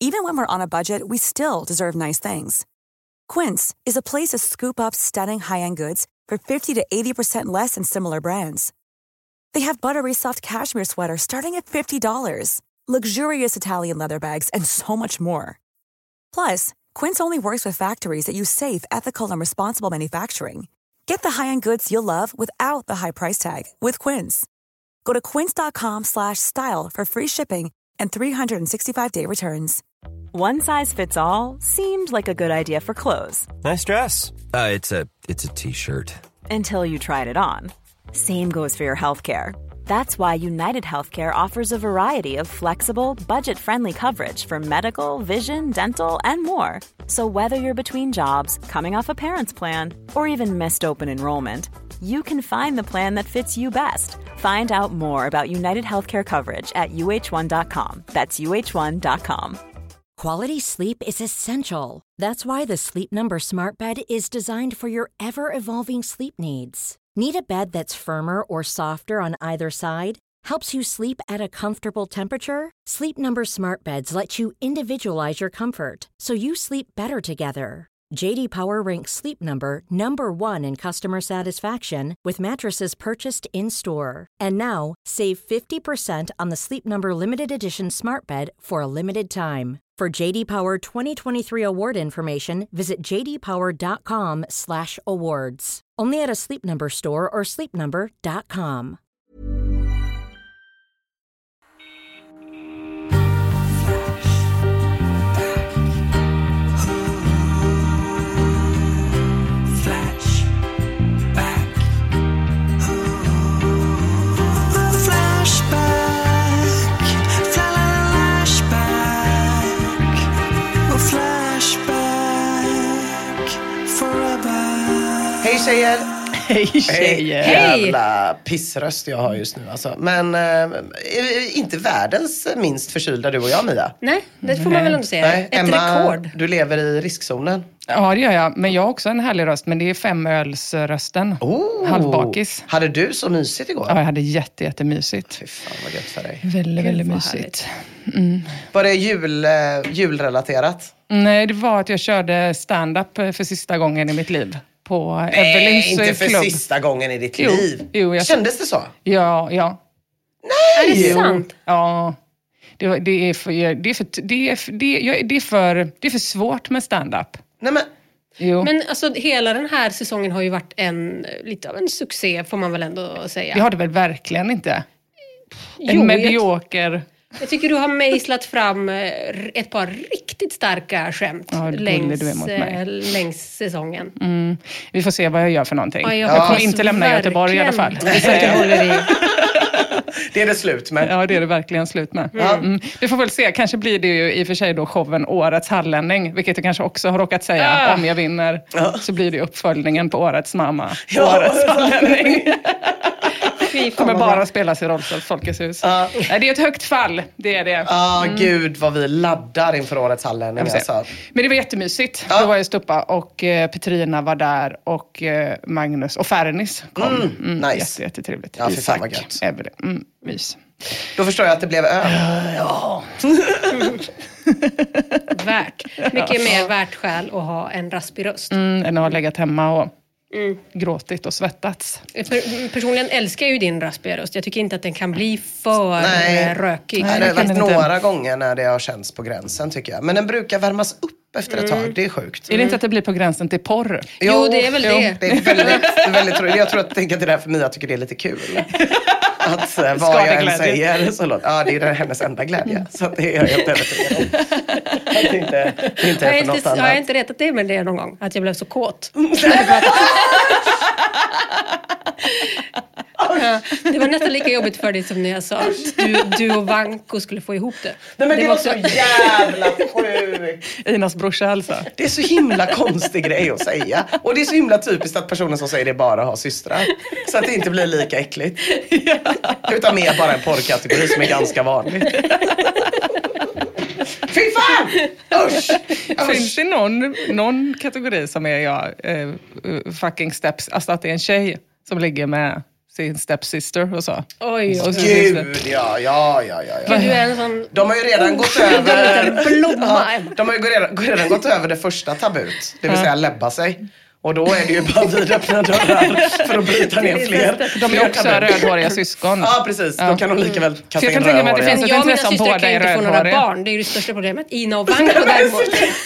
Even when we're on a budget, we still deserve nice things. Quince is a place to scoop up stunning high-end goods for 50 to 80% less than similar brands. They have buttery soft cashmere sweaters starting at $50, luxurious Italian leather bags, and so much more. Plus, Quince only works with factories that use safe, ethical, and responsible manufacturing. Get the high-end goods you'll love without the high price tag with Quince. Go to quince.com/style for free shipping and 365-day returns. One size fits all seemed like a good idea for clothes. Nice dress. It's a t-shirt. Until you tried it on. Same goes for your healthcare. That's why United Healthcare offers a variety of flexible, budget-friendly coverage for medical, vision, dental, and more. So whether you're between jobs, coming off a parent's plan, or even missed open enrollment, you can find the plan that fits you best. Find out more about United Healthcare coverage at uh1.com. That's uh1.com. Quality sleep is essential. That's why the Sleep Number Smart Bed is designed for your ever-evolving sleep needs. Need a bed that's firmer or softer on either side? Helps you sleep at a comfortable temperature? Sleep Number Smart Beds let you individualize your comfort, so you sleep better together. J.D. Power ranks Sleep Number #1 in customer satisfaction with mattresses purchased in-store. And now, save 50% on the Sleep Number Limited Edition Smart Bed for a limited time. For J.D. Power 2023 award information, visit jdpower.com/awards. Only at a Sleep Number store or sleepnumber.com. Hej tjejer! Hej tjejer! Jävla pissröst jag har just nu alltså. Men inte världens minst förkylda du och jag, Mia. Nej, det får man väl inte säga. Nej, Emma, rekord. Du lever i riskzonen. Ja, det gör jag. Men jag har också en härlig röst. Men det är 5-ölsrösten. Halvbakis. Hade du så mysigt igår? Ja, jag hade jättemysigt. Fy fan vad gött för dig. Väldigt mysigt. Var det julrelaterat? Nej, det var att jag körde stand-up för sista gången i mitt liv. På Evelyns inte för klubb. sista gången i ditt liv. Kändes det så? Ja. Nej! Är det sant? Ja. Det är för svårt med stand-up. Nej men... Jo. Men alltså hela den här säsongen har ju varit lite av en succé, får man väl ändå säga. Det har det väl verkligen inte. En medioker... Jag tycker du har mejslat fram ett par riktigt starka skämt längs säsongen. Vi får se vad jag gör för någonting. Ja, jag kommer inte lämna Göteborg i alla fall. Det är det slut med. Ja, det är det verkligen slut med. Vi får väl se. Kanske blir det ju i och för sig då showen Årets hallänning. Vilket jag kanske också har råkat säga. Om jag vinner så blir det uppföljningen på Årets mamma. Årets hallänning. Kommer bara spelas i Rolfs Folkets hus. Nej, det är ett högt fall, det är det. Gud vad vi laddar inför Årets hallänning. Alltså. Men det var jättemysigt. Då var jag Stuppa och Petrina var där och Magnus och Fernis kom. Nice. Jättetrevligt. Ja, för fan vad gött. Mys. Då förstår jag att det blev öl. Ja. Värt. Mycket mer värt skäl att ha en raspig röst. Än att ha legat hemma och gråtit och svettats. Personligen älskar ju din raspiga röst. Jag tycker inte att den kan bli för rökig. Nej, det har varit några gånger när det har känts på gränsen tycker jag. Men den brukar värmas upp efter ett tag. Det är sjukt. Är det inte att det blir på gränsen till porr? Jo, det är väl det. Det är väldigt roligt. Jag tror att det är därför Mia tycker det är lite kul. Att vad jag än säger så låt. Ja, det är hennes enda glädje. Så det är jag helt övertygad om. Det är inte för något annat. Jag har inte retat det med det någon gång. Att jag blev så kåt. Det var nästan lika jobbigt för dig som när jag sa att du och Vanko skulle få ihop det. Nej, men det var så jävla sjukt. Inas brorsa alltså. Det är så himla konstig grej att säga. Och det är så himla typiskt att personen som säger det bara har systrar. Så att det inte blir lika äckligt. Utan mer bara en porrkategori som är ganska vanlig. Fy fan! Usch! Finns det någon kategori som är fucking steps, alltså att det är en tjej som ligger med sin stepsister och så. Oj, gud, ja. Du är en sån... De har ju redan gått över... blomma. De har ju redan gått över det första tabut. Det vill säga läbba sig. Och då är det ju bara vidöppna dörrar för att bryta ner fler. De är också rödhåriga syskon. Ja, precis. Då kan de lika väl kasta in jag kan tänka mig att det finns ett intresse om båda är rödhåriga. Några barn. Det är ju det största problemet. Ina och Vanko däremot.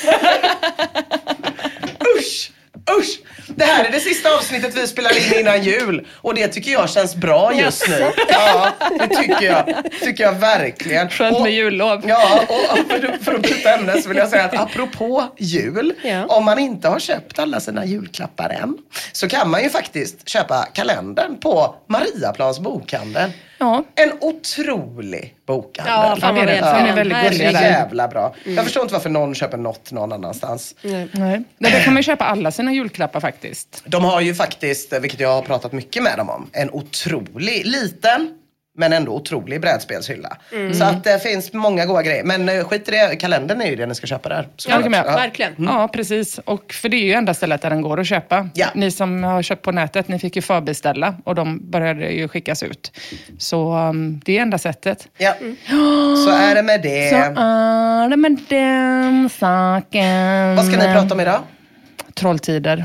Usch! Det här är det sista avsnittet vi spelar in innan jul. Och det tycker jag känns bra just nu. Ja, det tycker jag verkligen. Skönt med jullov. Ja, och för att byta ämne så vill jag säga att apropå jul. Om man inte har köpt alla sina julklappar än, så kan man ju faktiskt köpa kalendern på Mariaplans bokhandel. Ja. En otrolig bokhandel. Ja, fan vad vet. Den är väldigt gullig där. Jävla bra. Jag förstår inte varför någon köper någon annanstans. Nej. Där kan man köpa alla sina julklappar faktiskt. De har ju faktiskt, vilket jag har pratat mycket med dem om, en otrolig liten men ändå otrolig brädspelshylla. Så att det finns många goda grejer. Men skit i det, kalendern är ju det ni ska köpa där. Verkligen. Ja, precis. Och för det är ju enda stället där den går att köpa. Ja. Ni som har köpt på nätet, ni fick ju förbeställa och de började ju skickas ut. Så det är enda sättet. Ja, så är det med det. Så är det med den saken. Vad ska ni prata om idag? Trolltider.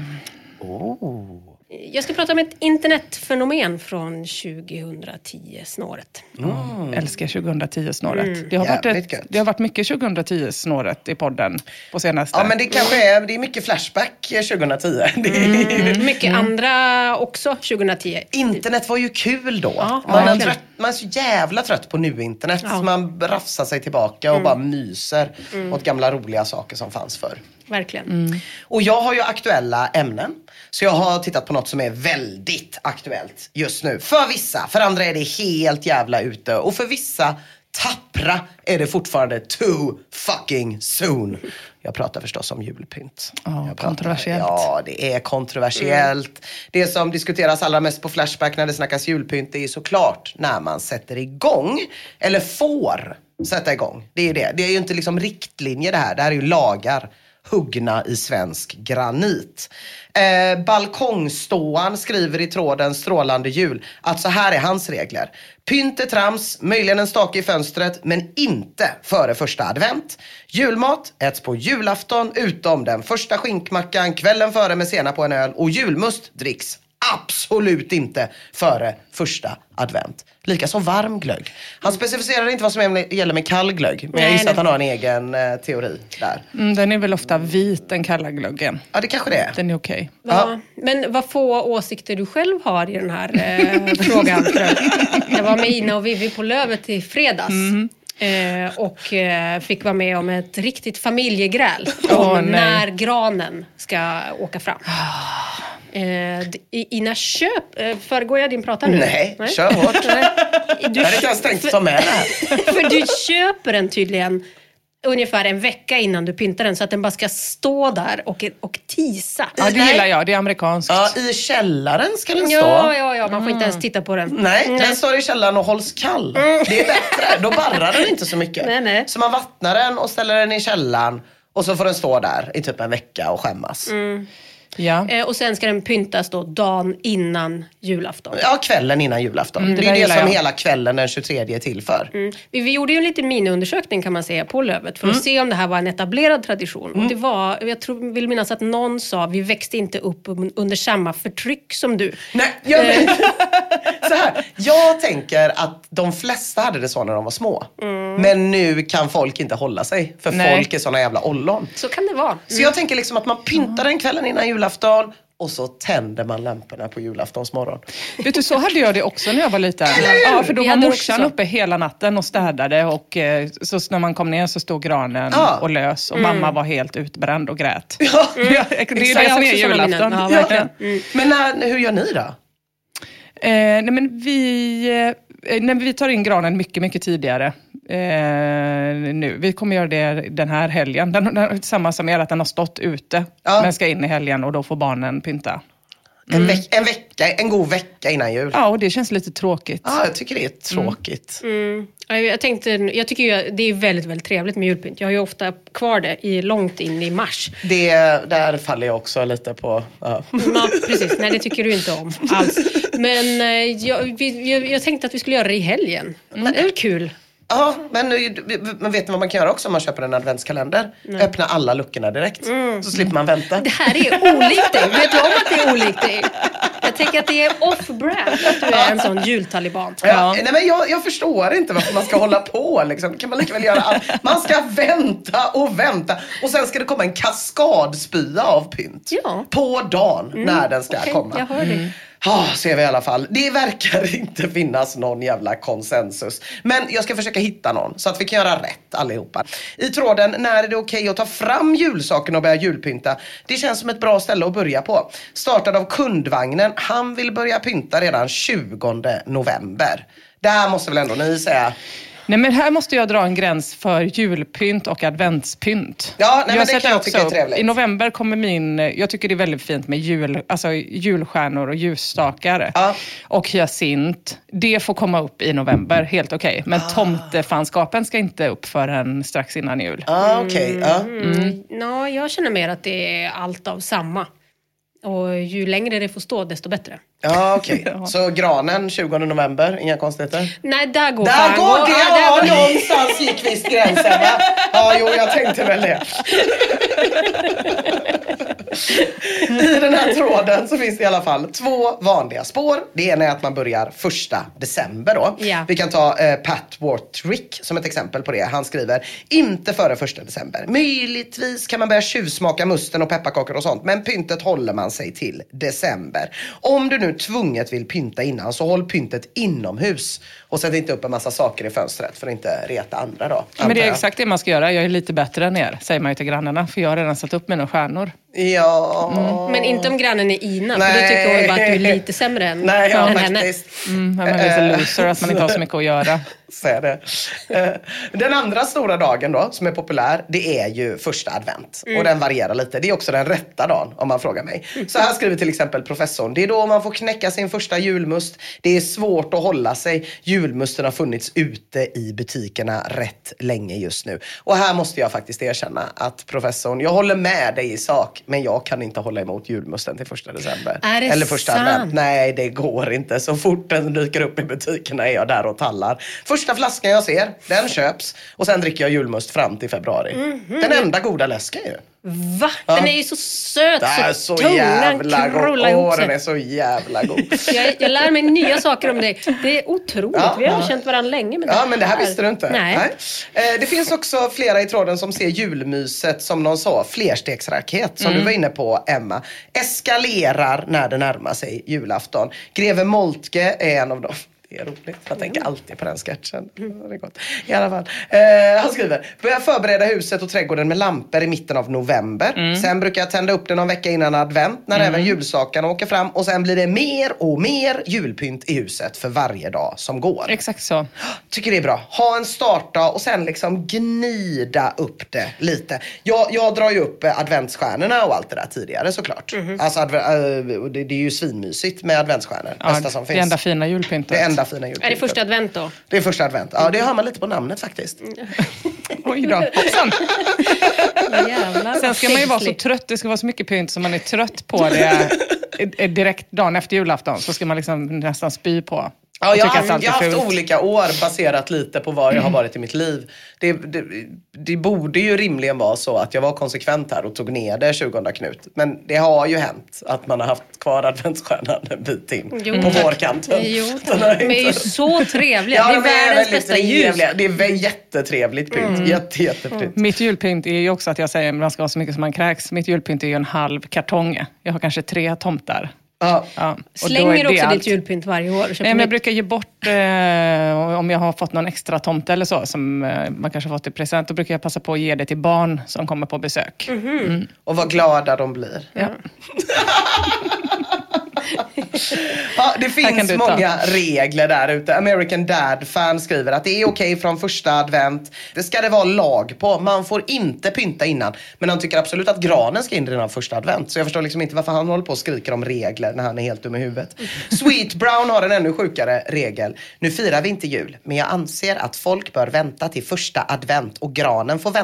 Jag ska prata om ett internetfenomen från 2010-snåret. Älskar 2010-snåret. Det har varit mycket 2010-snåret i podden på senaste. Ja, men det kanske är mycket flashback 2010. Mycket andra också 2010. Internet var ju kul då. Man är så jävla trött på nu-internet. Så man rafsar sig tillbaka och bara myser åt gamla roliga saker som fanns förr. Verkligen. Och jag har ju aktuella ämnen. Så jag har tittat på något som är väldigt aktuellt just nu. För vissa, för andra är det helt jävla ute. Och för vissa tappra är det fortfarande too fucking soon. Jag pratar förstås om julpynt. Kontroversiellt. Ja, det är kontroversiellt. Det som diskuteras allra mest på Flashback när det snackas julpynt är såklart när man sätter igång. Eller får sätta igång. Det är ju det. Det är ju inte liksom riktlinjer det här. Det här är ju lagar. Huggna i svensk granit. Balkongståan skriver i tråden Strålande jul att så här är hans regler. Pynt är trams, möjligen en stake i fönstret, men inte före första advent. Julmat äts på julafton utom den första skinkmackan kvällen före med senap på en öl, och julmust dricks absolut inte före första advent. Lika som varm glögg. Han specificerar inte vad som gäller med kall glögg. Men jag gissar att han har en egen teori där. Den är väl ofta vit, den kalla glöggen. Ja, det kanske det är. Den är okej. Ja. Men vad få åsikter du själv har i den här frågan. Jag var med Ina och Vivi på Lövet i fredags. Och fick vara med om ett riktigt familjegräl. När granen ska åka fram. Ina föregår jag din prata nu? Nej, kör hårt. Jag hade inte ens tänkt ta med det här. För du köper den tydligen ungefär en vecka innan du pyntar den, så att den bara ska stå där och tisa. Ja, det gillar jag. Det är amerikanskt. Ja, i källaren ska den stå. Ja, man får inte ens titta på den. Nej, den står i källaren och hålls kall. Det är bättre. Då barrar den inte så mycket. Nej. Så man vattnar den och ställer den i källaren, och så får den stå där i typ en vecka och skämmas. Ja. Och sen ska den pyntas då dagen innan julafton. Ja, kvällen innan julafton. Det är det som hela kvällen den 23 är till för. Vi gjorde ju en liten miniundersökning kan man säga på Lövet för att se om det här var en etablerad tradition. Och det var, vill minnas att någon sa, vi växte inte upp under samma förtryck som du. Nej, så här. Jag tänker att de flesta hade det så när de var små. Men nu kan folk inte hålla sig. För folk är såna jävla ollon. Så kan det vara. Så jag tänker liksom att man pyntar den kvällen innan julafton. Och så tänder man lamporna på julaftons morgon. Vet du, så hade jag det också när jag var liten. Ja, för då var morsan uppe hela natten och städade. Och så när man kom ner så stod granen och lös. Och mamma var helt utbränd och grät. Ja. Det är det som är julafton. Ja, men hur gör ni då? Nej, men vi tar in granen mycket, mycket tidigare. Nu. Vi kommer göra det den här helgen. Den samma som är att den har stått ute. Men ska in i helgen och då får barnen pynta. En god vecka innan jul. Ja, och det känns lite tråkigt. Ja, jag tycker det är tråkigt. Jag tycker ju det är väldigt, väldigt trevligt med julpynt. Jag har ju ofta kvar det långt in i mars. Där faller jag också lite på. Ja, precis. Nej, det tycker du inte om alls. Men jag tänkte att vi skulle göra det i helgen. Det är väl kul. Ja, men vet ni vad man kan göra också om man köper en adventskalender? Öppna alla luckorna direkt. Så slipper man vänta. Det här är olikt dig. Vet du om att det är olikt dig? Jag tänker att det är off-brand att du är en sån jultaliban. Ja. Nej, men jag förstår inte varför man ska hålla på. Liksom. Kan man lika väl göra allt? Man ska vänta. Och sen ska det komma en kaskadspya av pynt. Ja. På dagen när den ska komma. Jag hör det. Ser vi i alla fall. Det verkar inte finnas någon jävla konsensus. Men jag ska försöka hitta någon så att vi kan göra rätt allihopa. I tråden, när är det okej att ta fram julsaken och börja julpynta? Det känns som ett bra ställe att börja på. Startad av kundvagnen. Han vill börja pynta redan 20 november. Det här måste väl ändå ni säga... Nej, men här måste jag dra en gräns för julpynt och adventspynt. Ja, nej, men det kan jag tycka är trevligt. I november kommer jag tycker det är väldigt fint med julstjärnor och ljusstakar. Och hyacint. Det får komma upp i november, helt okej. Men tomtefanskapen ska inte upp förrän strax innan jul. Jag känner mer att det är allt av samma. Och ju längre det får stå, desto bättre. Ja, okej. Så granen 20 november, inga konstigheter? Nej, där går det. Någonstans gick visst gränsen, va? Ja, jag tänkte väl det. I den här tråden så finns det i alla fall 2 vanliga spår. Det ena är att man börjar 1 december då. Ja. Vi kan ta Pat Wartrick som ett exempel på det. Han skriver, inte före 1 december. Möjligtvis kan man börja tjuvsmaka musten och pepparkakor och sånt. Men pyntet håller man sig till december. Om du nu tvunget vill pynta innan, så håll pyntet inomhus. Och sätt inte upp en massa saker i fönstret för att inte reta andra då. Men det är exakt det man ska göra. Jag är lite bättre än er, säger man ju till grannarna. För jag har redan satt upp mina stjärnor. Ja. Men inte om grannen är Ina. För då tycker hon bara att du är lite sämre än henne. Man är lite loser att man inte har så mycket att göra. Säger det. Den andra stora dagen då, som är populär, det är ju 1 advent. Och den varierar lite. Det är också den rätta dagen, om man frågar mig. Så här skriver till exempel professorn. Det är då man får knäcka sin första julmust. Det är svårt att hålla sig. Julmusten har funnits ute i butikerna rätt länge just nu. Och här måste jag faktiskt erkänna att professorn, jag håller med dig i sak, men jag kan inte hålla emot julmusten till 1 december. Är det eller 1 sant? advent. Nej, det går inte. Så fort den dyker upp i butikerna är jag där och tallar. Första flaskan jag ser, den köps. Och sen dricker jag julmust fram till februari. Den enda goda läsken ju. Va? Den är ju så söt. Det är så jävla god. Den är så jävla god. Jag lär mig nya saker om dig. Det är otroligt. Vi har känt varandra länge. Men det här visste du inte. Nej. Det finns också flera i tråden som ser julmyset som någon flerstegsraket. Som du var inne på, Emma. Eskalerar när det närmar sig julafton. Greve Moltke är en av dem. Det är roligt. Jag tänker alltid på den sketchen. Det är gott. I alla fall. Han skriver, börja förbereda huset och trädgården med lampor i mitten av november. Sen brukar jag tända upp det någon vecka innan advent när även julsakarna åker fram. Och sen blir det mer och mer julpynt i huset för varje dag som går. Exakt så. Tycker det är bra. Ha en startdag och sen liksom gnida upp det lite. Jag drar ju upp adventsstjärnorna och allt det där tidigare såklart. Alltså det är ju svinmysigt med adventsstjärnor. Bästa som finns. Det enda fina julpyntet. Fina är det 1 advent då? Det är 1 advent. Ja, det hör man lite på namnet faktiskt. Oj då, hoppsan. Sen ska man ju vara så trött. Det ska vara så mycket pynt som man är trött på det direkt dagen efter julafton. Så ska man liksom nästan spy på. Ja, jag har haft olika år baserat lite på vad jag har varit i mitt liv. Det borde ju rimligen vara så att jag var konsekvent här och tog ner det 20 Knut. Men det har ju hänt att man har haft kvar adventsstjärnan en bit in på vårkanten. Jo, de är ju så trevliga. Ja, det är världens bästa ljus. Det är jättetrevligt pynt. Jättepynt. Mitt julpynt är ju också att jag säger att man ska ha så mycket som man kräks. Mitt julpynt är ju en halv kartong. Jag har kanske 3 tomtar. Ja. Slänger också ditt julpynt varje år? Nej, men jag brukar ge bort om jag har fått någon extra tomte eller så som man kanske fått i present, då brukar jag passa på att ge det till barn som kommer på besök. Och vad glada de blir. Ja. Ja, det finns många regler där ute. American Dad-fan skriver att det är okej från 1 advent. Det ska det vara lag på. Man får inte pynta innan. Men han tycker absolut att granen ska in redan 1 advent. Så jag förstår liksom inte varför han håller på och skriker om regler när han är helt dum i huvudet. Sweet Brown har en ännu sjukare regel. Nu firar vi inte jul, men jag anser att folk bör vänta till 1 advent och granen får vänta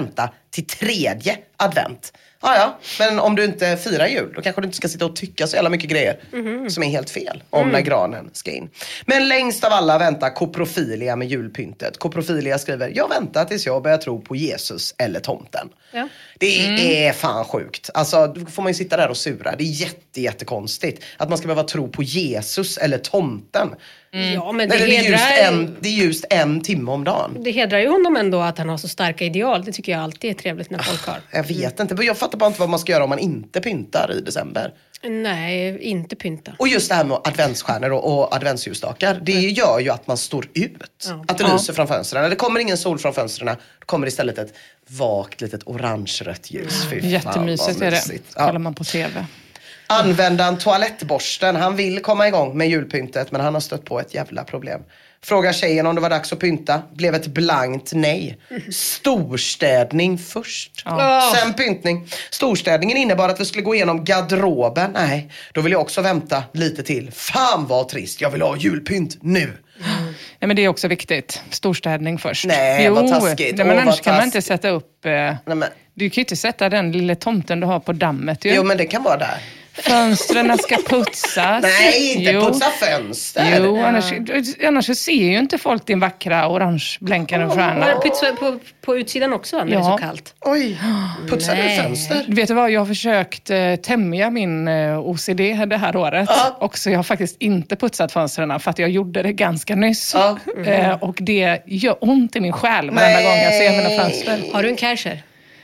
till 3:e advent. Ja, men om du inte firar jul, då kanske du inte ska sitta och tycka så jävla mycket grejer som är helt fel om när granen ska in. Men längst av alla väntar Koprofilia med julpyntet. Koprofilia skriver, jag väntar tills jag börjar tro på Jesus eller tomten. Ja. Det är fan sjukt. Alltså, då får man ju sitta där och sura. Det är jättekonstigt att man ska behöva tro på Jesus eller tomten. Ja, men det är just en timme om dagen. Det hedrar ju honom ändå att han har så starka ideal. Det tycker jag alltid är trevligt när folk har. Jag vet inte. Jag fattar bara inte vad man ska göra om man inte pyntar i december. Nej, inte pynta. Och just det här med adventsstjärnor och adventsljusstakar. Det gör ju att man står ut. Ja. Att det lyser från fönstren. Det kommer ingen sol från fönstren. Det kommer istället ett vagt litet orange-rött ljus. Jättemysigt är det. Kollar man på tv. Användaren toalettborsten, han vill komma igång med julpyntet, men han har stött på ett jävla problem. Frågar tjejen om det var dags att pynta, blev ett blankt nej. Storstädning först, sen pyntning. Storstädningen innebar att vi skulle gå igenom garderoben. Nej, då vill jag också vänta lite till. Fan vad trist, jag vill ha julpynt nu. Nej, men det är också viktigt. Storstädning först. Nej, vad taskigt. Nej, men annars kan man inte sätta upp... Du kan ju inte sätta den lilla tomten du har på dammet. Ju. Jo, men det kan vara där. Fönstren ska putsas. Nej, inte putsa fönster. Jo, annars ser ju inte folk din vackra orange blänkande stjärna. Putsa på utsidan också när det är så kallt. Oj, putsar du fönster? Vet du vad, jag har försökt tämja min OCD det här året. Och så jag har faktiskt inte putsat fönstren för att jag gjorde det ganska nyss. Och det gör ont i min själ varenda gång jag ser mina fönster. Har du en Kärcher?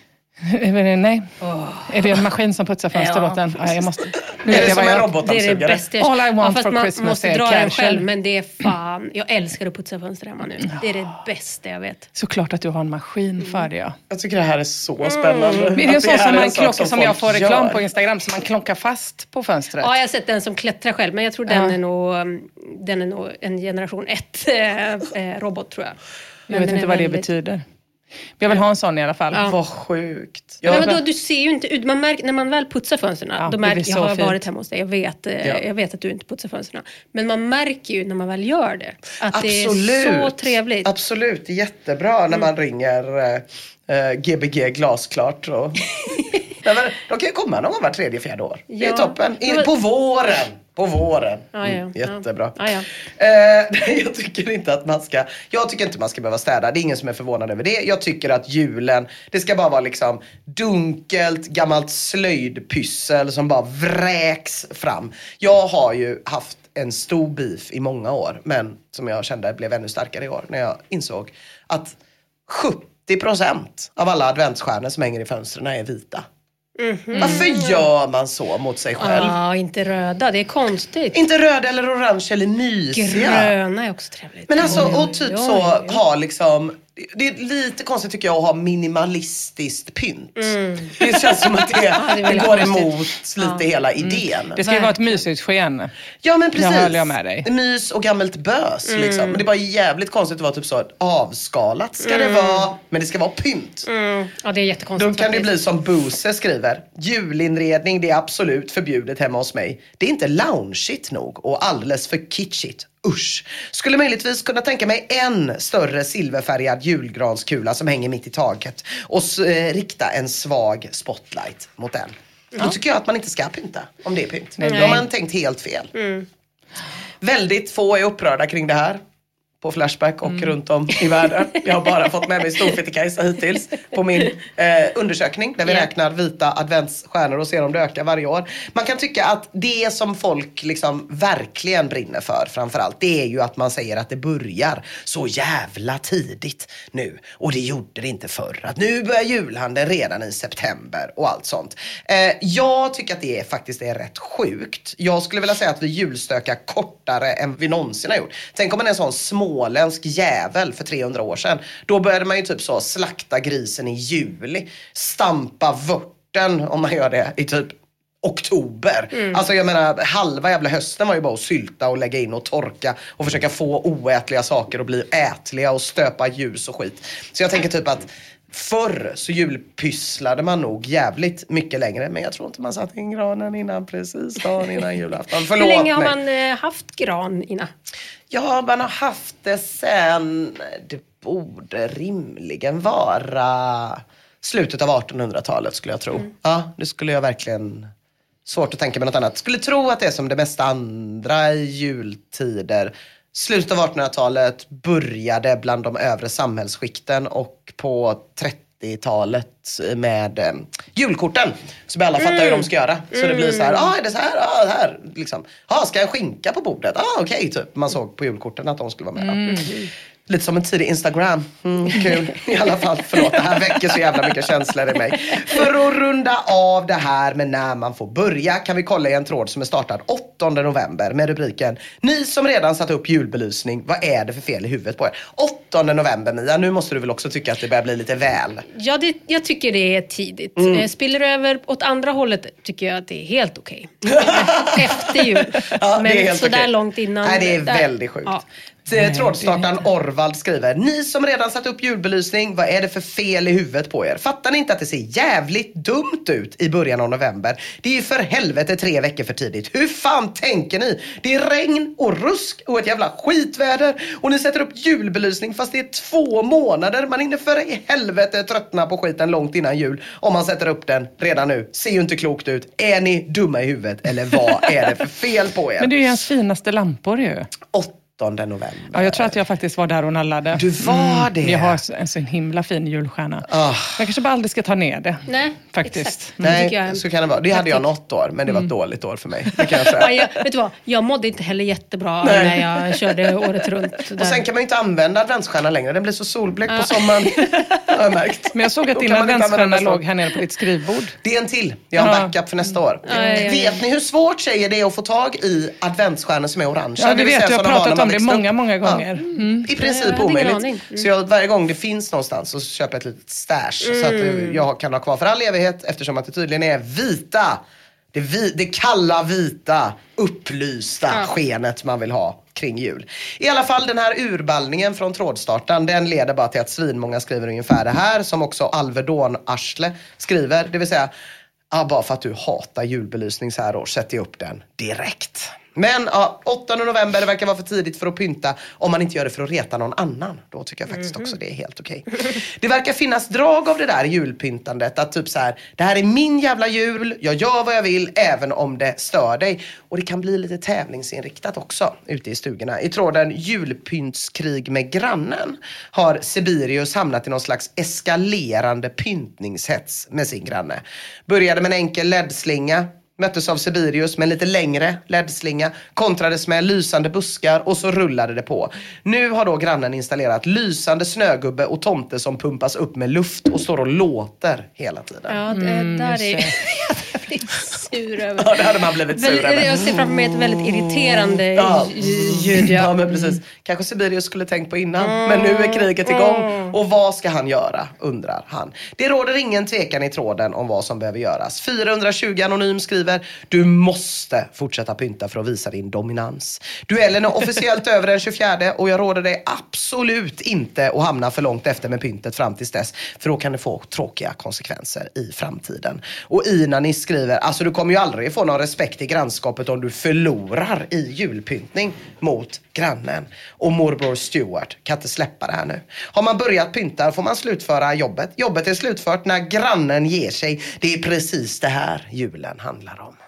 Nej. Är det en maskin som putsar fönster åt den? Ja, jag måste. Nu är det som en robotdammsugare. Det är det bästa. All I want for man Christmas måste dra den själv, men det är fan. Jag älskar att putsa fönster hemma nu. Det är det bästa jag vet. Såklart att du har en maskin för det. Jag tycker det här är så spännande. Det är en sån som man klockar som jag får reklam på Instagram, som man klockar fast på fönstret. Ja, jag har sett den som klättrar själv, men jag tror den är nog en generation 1 robot, tror jag. Jag vet inte vad det betyder. Jag vill ha en sån i alla fall. Ja. Vad sjukt. Ja, men då, du ser ju inte ut. Man märker, när man väl putsar fönstren. Då märker, jag har varit hemma hos dig. Jag vet att du inte putsar fönstren. Men man märker ju när man väl gör det. Att absolut. Det är så trevligt. Absolut, jättebra när man ringer GBG glasklart. Och de kan ju komma någon gång var 3-4 år. Det är toppen. På våren. På våren. Jättebra. Jag tycker inte att man ska behöva städa. Det är ingen som är förvånad över det. Jag tycker att julen, det ska bara vara liksom dunkelt, gammalt slöjdpyssel som bara vräks fram. Jag har ju haft en stor beef i många år, men som jag kände blev ännu starkare i år när jag insåg att 70% av alla adventsstjärnor som hänger i fönstren är vita. Varför gör man så mot sig själv? Inte röda, det är konstigt. Inte röda eller orange eller mysiga. Gröna är också trevligt. Men alltså, och typ så ha liksom... Det är lite konstigt tycker jag att ha minimalistiskt pynt. Det känns som att det går emot lite hela idén. Det ska ju vara ett mysigt sken. Ja, men precis. Det håller jag med dig. Mys och gammalt bös liksom. Men det är bara jävligt konstigt att vara typ så avskalat ska det vara. Men det ska vara pynt. Ja, det är jättekonstigt. Då kan det bli som Bose skriver. Julinredning, det är absolut förbjudet hemma hos mig. Det är inte loungeigt nog och alldeles för kitschigt. Usch. Skulle möjligtvis kunna tänka mig en större silverfärgad julgranskula som hänger mitt i taket och rikta en svag spotlight mot den. Då tycker jag att man inte ska pynta om det är pynt. Då har man tänkt helt fel. Väldigt få är upprörda kring det här på Flashback och runt om i världen. Jag har bara fått med mig Storfittekajsa hittills på min undersökning där vi räknar vita adventsstjärnor och ser om det ökar varje år. Man kan tycka att det som folk liksom verkligen brinner för framförallt, det är ju att man säger att det börjar så jävla tidigt nu. Och det gjorde det inte förr. Att nu börjar julhandeln redan i september och allt sånt. Jag tycker att det faktiskt är rätt sjukt. Jag skulle vilja säga att vi julstökar kortare än vi någonsin har gjort. Tänk om man är en sån småländsk jävel för 300 år sedan. Då började man ju typ så slakta grisen i juli. Stampa vörten om man gör det i typ oktober. Alltså jag menar, halva jävla hösten var ju bara att sylta och lägga in och torka och försöka få oätliga saker att bli ätliga och stöpa ljus och skit. Så jag tänker typ att förr så julpysslade man nog jävligt mycket längre. Men jag tror inte man satt in granen innan precis dagen innan julafton. Hur länge har man haft gran innan? Ja, man har haft det sen... Det borde rimligen vara slutet av 1800-talet skulle jag tro. Ja, det skulle jag verkligen... Svårt att tänka mig något annat. Skulle tro att det är som det mesta andra jultider. Slutet av 1800-talet började bland de övre samhällsskikten och på 30-talet med julkorten. Så alla fattar hur de ska göra. Så det blir så här, är det så här? Det här. Liksom. Ska jag skinka på bordet? Okej, typ. Man såg på julkorten att de skulle vara med. Lite som en tidig Instagram. Kul. I alla fall, förlåt. Det här väcker så jävla mycket känslor i mig. För att runda av det här med när man får börja kan vi kolla i en tråd som är startad 8 november med rubriken Ni som redan satt upp julbelysning, vad är det för fel i huvudet på er? 8 november, Mia. Nu måste du väl också tycka att det börjar bli lite väl. Ja, jag tycker det är tidigt. Spiller över åt andra hållet tycker jag att det är helt okej. Efter jul. Ja, men så där långt innan. Nej, det är väldigt sjukt. Ja. Trådstartaren Orvald skriver: Ni som redan satt upp julbelysning, vad är det för fel i huvudet på er? Fattar ni inte att det ser jävligt dumt ut i början av november? Det är ju för helvete 3 veckor för tidigt. Hur fan tänker ni? Det är regn och rusk och ett jävla skitväder och ni sätter upp julbelysning fast det är 2 månader. Man hinner för i helvete tröttna på skiten långt innan jul om man sätter upp den redan nu. Ser ju inte klokt ut. Är ni dumma i huvudet eller vad är det för fel på er? Men det är ju hans finaste lampor ju. 8 november. Ja, jag tror att jag faktiskt var där och nallade. Du var det? Jag har en så himla fin julstjärna. Jag kanske bara aldrig ska ta ner det. Nej, faktiskt. Exakt. Nej, så kan det vara. Det hade jag något år, men det var ett dåligt år för mig. Det kan jag säga. Vet du vad? Jag mådde inte heller jättebra när jag körde året runt. Där. Och sen kan man ju inte använda adventsstjärna längre. Den blir så solblek på sommaren. Har jag märkt. Men jag såg att din adventsstjärna låg här nere på ditt skrivbord. Det är en till. Jag har en backup för nästa år. Vet ni hur svårt tjejer det är att få tag i adventsstjärnor som är orange? Ja, det vet jag. Jag har pratat om det många gånger. I princip omöjligt. Så jag, varje gång det finns någonstans så köper jag ett litet stash så att jag kan ha kvar för all evighet eftersom att det tydligen är vita. Det kalla vita upplysta skenet man vill ha kring jul. I alla fall den här urballningen från trådstartan, den leder bara till att svinmånga skriver ungefär det här som också Alvedon Arsle skriver. Det vill säga, bara för att du hatar julbelysning så här år, sätter jag upp den direkt. Men 8 november, det verkar vara för tidigt för att pynta om man inte gör det för att reta någon annan. Då tycker jag faktiskt också det är helt okej. Det verkar finnas drag av det där julpyntandet. Att typ så här, det här är min jävla jul, jag gör vad jag vill även om det stör dig. Och det kan bli lite tävlingsinriktat också ute i stugorna. I tråden julpyntskrig med grannen har Sibirius hamnat i någon slags eskalerande pyntningshets med sin granne. Började med en enkel LED-slinga. Möttes av Sibirius med en lite längre LED-slinga. Kontrades med lysande buskar och så rullade det på. Nu har då grannen installerat lysande snögubbe och tomte som pumpas upp med luft och står och låter hela tiden. Ja, det där är... Jag blir sur över. Ja, det hade man blivit sur över. Jag ser framför mig ett väldigt irriterande ljud. Ja, men precis. Kanske Sibirius skulle tänkt på innan. Men nu är kriget igång. Och vad ska han göra, undrar han. Det råder ingen tvekan i tråden om vad som behöver göras. 420 anonym skriver: du måste fortsätta pynta för att visa din dominans. Duellen är officiellt över den 24 och jag råder dig absolut inte att hamna för långt efter med pyntet fram tills dess. För då kan det få tråkiga konsekvenser i framtiden. Och Inani skriver: alltså du kommer ju aldrig få någon respekt i grannskapet om du förlorar i julpyntning mot grannen. Och morbror Stuart kan inte släppa det här nu. Har man börjat pynta får man slutföra jobbet. Jobbet är slutfört när grannen ger sig. Det är precis det här julen handlar om.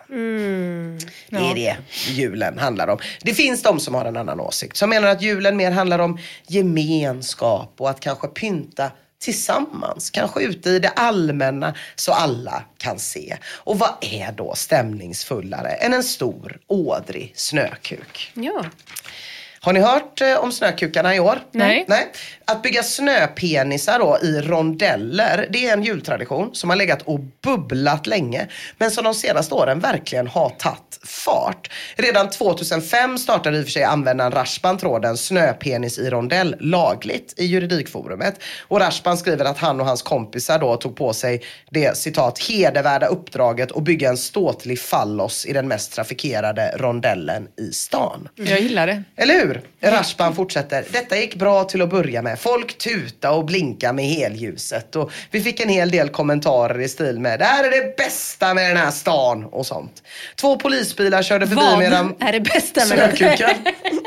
Det är det julen handlar om. Det finns de som har en annan åsikt, som menar att julen mer handlar om gemenskap och att kanske pynta tillsammans, kanske ute i det allmänna så alla kan se. Och vad är då stämningsfullare än en stor ådrig snökuk? Ja. Har ni hört om snökukarna i år? Nej. Att bygga snöpenisar då i rondeller, det är en jultradition som har legat och bubblat länge, men som de senaste åren verkligen har tagit fart. Redan 2005 startade i och för sig användaren Rashban tråden snöpenis i rondell lagligt i juridikforumet. Och Rashban skriver att han och hans kompisar då tog på sig det, citat, hedervärda uppdraget att bygga en ståtlig fallos i den mest trafikerade rondellen i stan. Jag gillar det. Eller hur? Rashban fortsätter: detta gick bra till att börja med. Folk tuta och blinka med helljuset. Och vi fick en hel del kommentarer i stil med: det här är det bästa med den här stan och sånt. 2 polisbilar körde förbi med dem. Vad är det bästa med snökuken?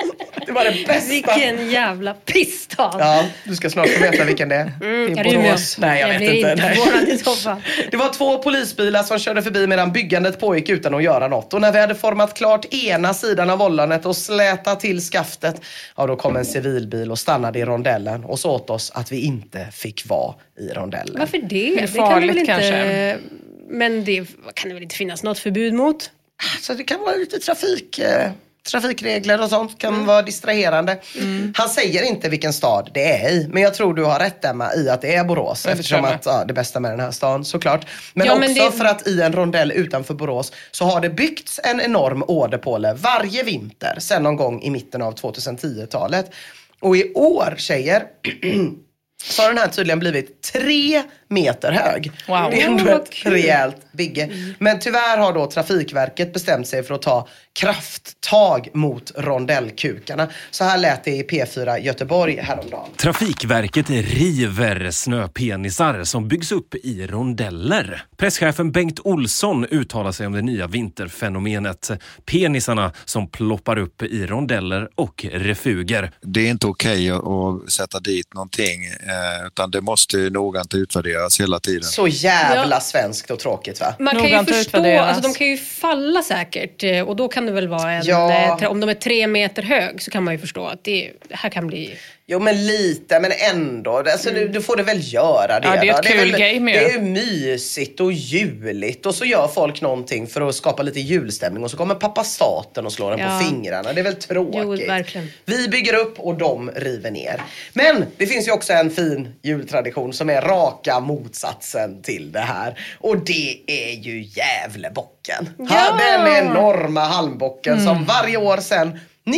Det var det bästa. Vilken jävla pissstad. Ja, du ska snart få veta vilken det är. Borås. Nej, jag vet inte. Nej. Det var 2 polisbilar som körde förbi medan byggandet pågick utan att göra något. Och när vi hade format klart ena sidan av vollanet och slätat till skaftet, ja, då kom en civilbil och stannade i rondellen och sa åt oss att vi inte fick vara i rondellen. Varför det? Det är farligt, kan väl inte, kanske. Men det kan det väl inte finnas något förbud mot? Så det kan vara lite trafikregler och sånt kan vara distraherande. Han säger inte vilken stad det är i, men jag tror du har rätt, Emma, i att det är Borås, eftersom att det bästa med den här stan såklart. Men också för att i en rondell utanför Borås så har det byggts en enorm åderpåle varje vinter sedan någon gång i mitten av 2010-talet. Och i år, tjejer, så har den här tydligen blivit 3 meter hög. Wow. Det är ändå ett rejält bygge. Men tyvärr har då Trafikverket bestämt sig för att ta krafttag mot rondellkukarna. Så här lät det i P4 Göteborg häromdagen. Trafikverket river snöpenisar som byggs upp i rondeller. Presschefen Bengt Olsson uttalar sig om det nya vinterfenomenet. Penisarna som ploppar upp i rondeller och refuger. Det är inte okej att sätta dit någonting, utan det måste noggrant utvärderas hela tiden. Så jävla svenskt och tråkigt, va? Man kan ju förstå, alltså de kan ju falla säkert, och då kan det väl vara om de är 3 meter hög så kan man ju förstå att det här kan bli... Jo, men lite, men ändå. Alltså, du får det väl göra det. Ja, det är ett kul game. Det är mysigt och juligt. Och så gör folk någonting för att skapa lite julstämning. Och så kommer pappa staten och slår den på fingrarna. Det är väl tråkigt. Jo, verkligen. Vi bygger upp och de river ner. Men det finns ju också en fin jultradition som är raka motsatsen till det här. Och det är ju Gävlebocken. Ja. Den enorma halmbocken som varje år sedan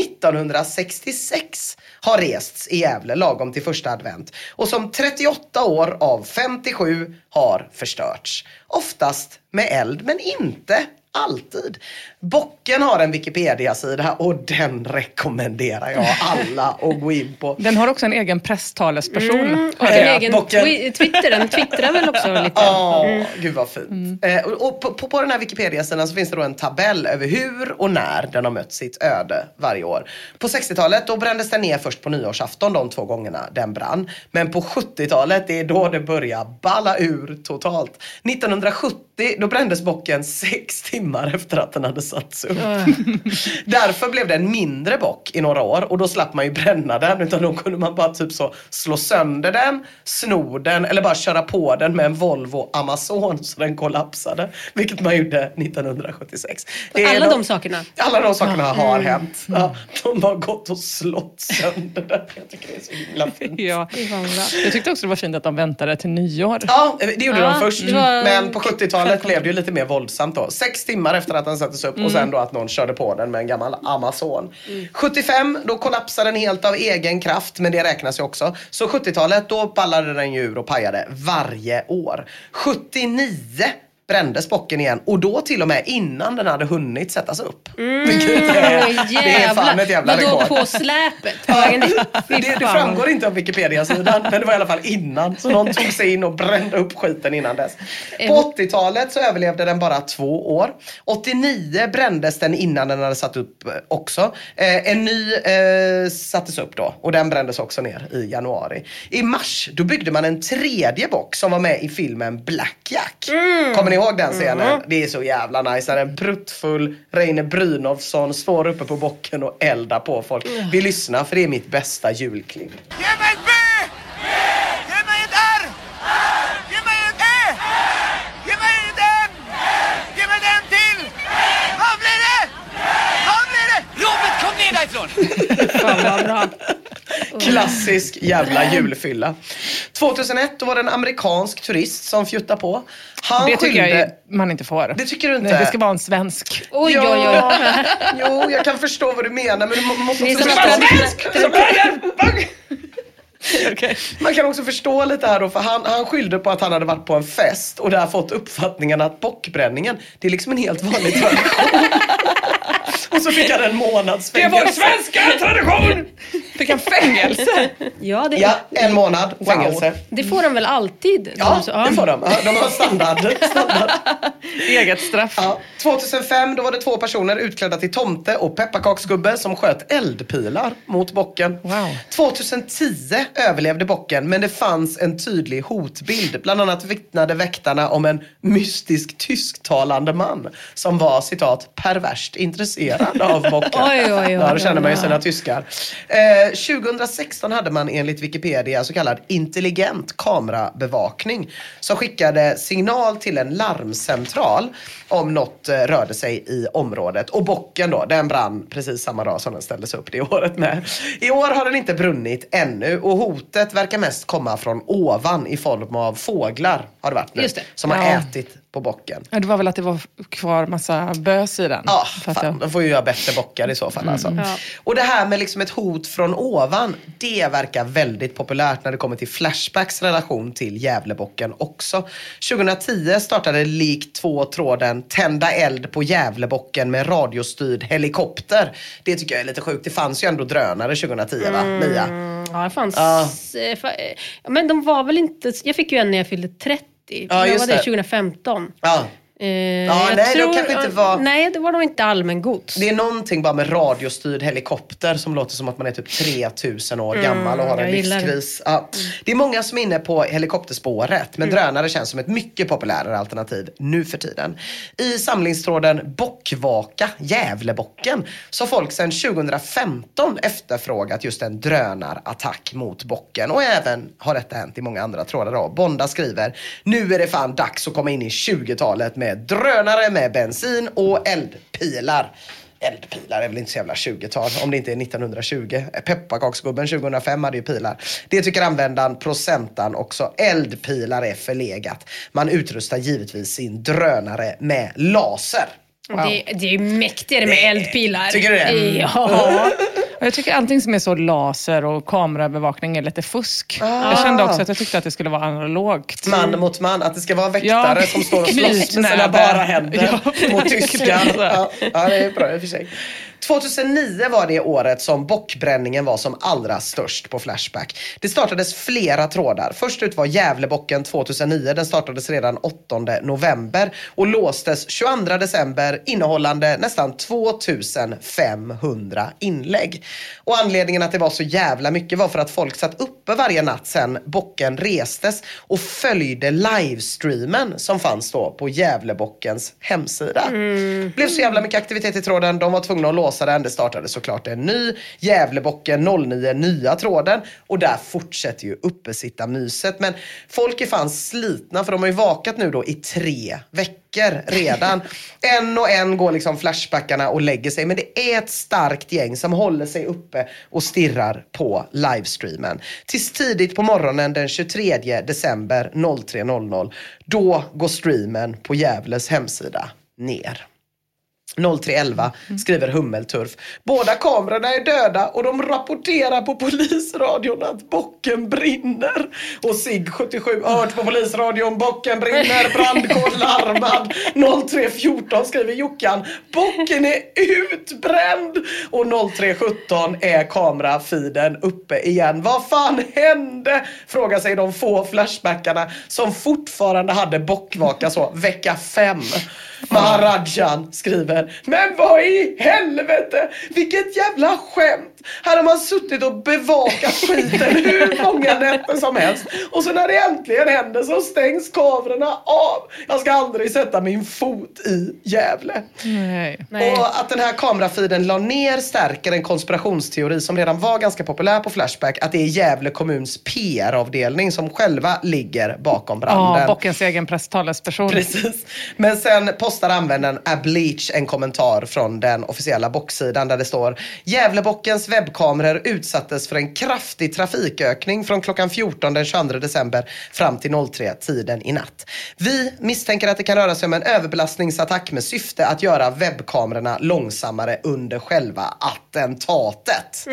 1966 har rests i Gävle lagom till första advent och som 38 år av 57 har förstörts. Oftast med eld, men inte alltid. Bocken har en Wikipedia-sida och den rekommenderar jag alla att gå in på. Den har också en egen presstalesperson. Och en egen Twitter, den twittrar väl också lite. Gud vad fint. Och på den här Wikipedia-sidan så finns det då en tabell över hur och när den har mött sitt öde varje år. På 60-talet då brändes den ner först på nyårsafton de 2 gångerna den brann. Men på 70-talet, det är då det börjar balla ur totalt. 1970 då brändes bocken 6 timmar efter att den hade satts upp. Därför blev det en mindre bock i några år och då slapp man ju bränna den, utan då kunde man bara typ så slå sönder den, sno den eller bara köra på den med en Volvo Amazon så den kollapsade, vilket man gjorde 1976. Alla de sakerna har hänt. Ja, de har gått och slått sönder den. Jag tycker det är så himla fint. Ja. Jag tyckte också det var fint att de väntade till nyår. Ja, det gjorde de först. Men på 70-talet blev det ju lite mer våldsamt då. 6 timmar efter att den sattes upp och sen då att någon körde på den med en gammal Amazon. 75, då kollapsade den helt av egen kraft, men det räknas ju också. Så 70-talet, då ballade den ju ur och pajade varje år. 79 brändes bocken igen. Och då till och med innan den hade hunnit sättas upp. Det är fan ett jävla rekord. Vadå på släpet? Det framgår inte av Wikipedia-sidan. Men det var i alla fall innan. Så någon tog sig in och brände upp skiten innan dess. På 80-talet så överlevde den bara 2 år. 89 brändes den innan den hade satt upp också. En ny sattes upp då. Och den brändes också ner i januari. I mars då byggde man en 3:e bock som var med i filmen Black Jack. Kommer ni ihåg den scenen? Det är så jävla nice. När en pruttfull Reine Brynolfsson står uppe på bocken och eldar på folk. Vi lyssnar för det är mitt bästa julklipp. Ge mig ett B! Ge mig ett R! Ge mig ett E! Ge mig ett M! Ge mig ett M till! Vad blir det? Vad blir det? Robert, kom ner därifrån! Fan vad bra. Klassisk jävla julfylla. 2001 då var det en amerikansk turist som fjuttade på. Det tycker jag man inte får. Det tycker du inte? Nej, det ska vara en svensk. Oj. Jo, jag kan förstå vad du menar, men du måste också Okay. Man kan också förstå lite här då, för han skyllde på att han hade varit på en fest och där fått uppfattningen att bockbränningen, det är liksom en helt vanlig tradition. Och så fick han en månads fängelse. Det är vår svenska tradition! Fick han fängelse? Ja, en månad fängelse. Wow. Det får de väl alltid? Ja, det får de. De har standard. Eget straff. 2005 då var det 2 personer utklädda till tomte och pepparkaksgubbe som sköt eldpilar mot bocken. Wow. 2010 överlevde bocken, men det fanns en tydlig hotbild. Bland annat vittnade väktarna om en mystisk tysktalande man som var, citat, perverst intresserad av bocken. Ja, då känner man ju sina tyskar. 2016 hade man enligt Wikipedia så kallad intelligent kamerabevakning som skickade signal till en larmcentral om något rörde sig i området. Och bocken då, den brann precis samma dag som den ställdes upp det året med. I år har den inte brunnit ännu och hotet verkar mest komma från ovan i form av fåglar har det varit nu. Som har ätit på bocken. Ja, det var väl att det var kvar massa bös i den. Ja, de får ju göra bättre bockar i så fall. Alltså. Ja. Och det här med liksom ett hot från ovan, det verkar väldigt populärt när det kommer till Flashbacks relation till Gävlebocken också. 2010 startade likt 2-tråden Tända eld på Gävlebocken med radiostyrd helikopter. Det tycker jag är lite sjukt. Det fanns ju ändå drönare 2010, va? Mia? Ja, det fanns. Men de var väl inte... Jag fick ju en när jag fyllde 30. Ja, just det. 2015. Ja. Nej, det kanske inte var... Nej, det var nog inte allmängods. Det är någonting bara med radiostyrd helikopter som låter som att man är typ 3000 år gammal och har en livskris. Ja. Det är många som är inne på helikopterspåret, men drönare känns som ett mycket populärare alternativ nu för tiden. I samlingstråden Bockvaka, Gävlebocken, så har folk sedan 2015 efterfrågat just en drönarattack mot bocken. Och även har detta hänt i många andra trådar då. Bonda skriver, nu är det fan dags att komma in i 20-talet med drönare med bensin och eldpilar. Eldpilar är väl inte så jävla 20-tal om det inte är 1920. Pepparkaksgubben 2005 hade ju pilar. Det tycker användaren Procentan också. Eldpilar är förlegat. Man utrustar givetvis sin drönare med laser. Wow. Det är ju mäktigare med eldpilar. Tycker du det? Ja. Jag tycker allting som är så laser och kamerabevakning är lite fusk. Jag kände också att jag tyckte att det skulle vara analogt. Man mot man, att det ska vara väktare som står och slåss med sina bara händer mot tyskar. Ja, det är bra i och för sig. 2009 var det året som bockbränningen var som allra störst på Flashback. Det startades flera trådar. Först ut var Gävlebocken 2009. Den startades redan 8 november och låstes 22 december innehållande nästan 2500 inlägg. Och anledningen att det var så jävla mycket var för att folk satt uppe varje natt sen bocken restes och följde livestreamen som fanns då på Gävlebockens hemsida. Det blev så jävla mycket aktivitet i tråden. De var tvungna att låsa den. Det startade såklart en ny Gävlebocken 09 nya tråden och där fortsätter ju uppesitta myset. Men folk är fan slitna för de har ju vakat nu då i 3 veckor redan. En och en går liksom flashbackarna och lägger sig, men det är ett starkt gäng som håller sig uppe och stirrar på livestreamen. Tills tidigt på morgonen den 23 december 03.00 då går streamen på Gävles hemsida ner. 03.11 skriver Hummelturf. Båda kamerorna är döda och de rapporterar på polisradion att bocken brinner. Och SIG 77 hört på polisradion, bocken brinner, brandkår larmad. 03.14 skriver Jockan, bocken är utbränd. Och 03.17 är kamerafiden uppe igen. Vad fan hände? Frågar sig de få flashbackarna som fortfarande hade bockvaka så vecka 5. Maharajan skriver, men vad i helvete? Vilket jävla skämt. Här har man suttit och bevakat skiten hur många nätter som helst. Och så när det äntligen händer så stängs kamerorna av. Jag ska aldrig sätta min fot i Gävle. Nej. Och att den här kamerafiden la ner stärker en konspirationsteori som redan var ganska populär på Flashback. Att det är Gävle kommuns PR-avdelning som själva ligger bakom branden. Ja, bockens egen presstalesperson. Precis. Men sen postar användaren Ableach en kommentar från den officiella bocksidan där det står: Gävlebockens webbkameror utsattes för en kraftig trafikökning från klockan 14 den 22 december fram till 03-tiden i natt. Vi misstänker att det kan röra sig om en överbelastningsattack med syfte att göra webbkamerorna långsammare under själva attentatet.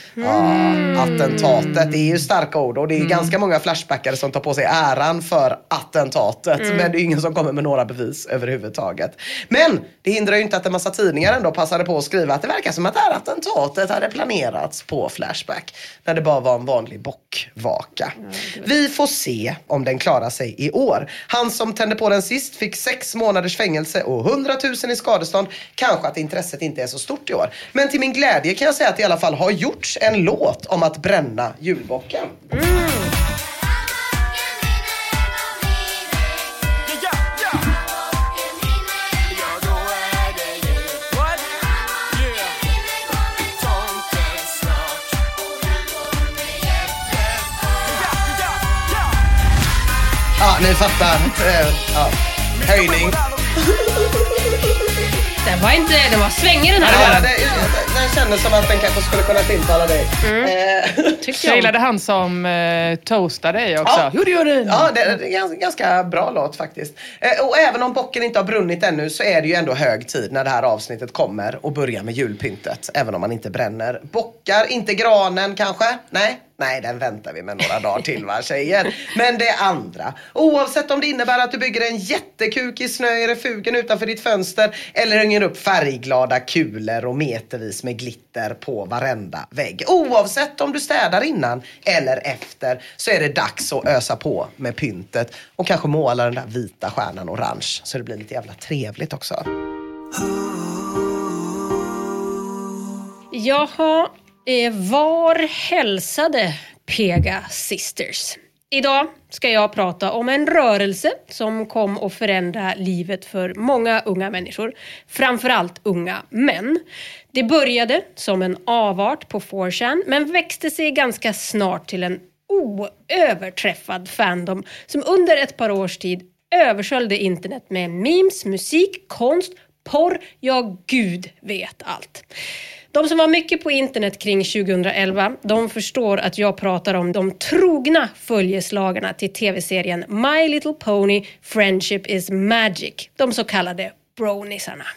Attentatet, det är ju starka ord och det är ganska många flashbackare som tar på sig äran för attentatet, men det är ingen som kommer med några bevis överhuvudtaget. landslaget. Men det hindrar ju inte att en massa tidningar ändå passade på att skriva att det verkar som att det här attentatet hade planerats på Flashback när det bara var en vanlig bockvaka. Vi får se om den klarar sig i år. Han som tände på den sist fick 6 månaders fängelse och 100 000 i skadestånd. Kanske att intresset inte är så stort i år. Men till min glädje kan jag säga att det i alla fall har gjorts en låt om att bränna julbocken. Ja, ni fattar. Höjning. Den var svängig den här. Den kändes som att den kanske skulle kunna tilltala dig. Jag gillade han som toastade dig också. Ja. Hur gör det? Ja, det är en ganska bra låt faktiskt. Och även om bocken inte har brunnit ännu så är det ju ändå hög tid när det här avsnittet kommer och börjar med julpyntet. Även om man inte bränner bockar. Inte granen kanske? Nej, den väntar vi med några dagar till, va, tjejer. Men det andra. Oavsett om det innebär att du bygger en jättekuk i snö i refugen utanför ditt fönster eller hänger upp färgglada kulor och metervis med glitter på varenda vägg. Oavsett om du städar innan eller efter så är det dags att ösa på med pyntet och kanske måla den där vita stjärnan orange så det blir lite jävla trevligt också. Jaha. Var hälsade Pega Sisters? Idag ska jag prata om en rörelse som kom att förändra livet för många unga människor. Framförallt unga män. Det började som en avart på 4chan men växte sig ganska snart till en oöverträffad fandom som under ett par års tid översköljde internet med memes, musik, konst, porr, ja gud vet allt. De som var mycket på internet kring 2011, de förstår att jag pratar om de trogna följeslagarna till tv-serien My Little Pony Friendship is Magic. De så kallade bronisarna.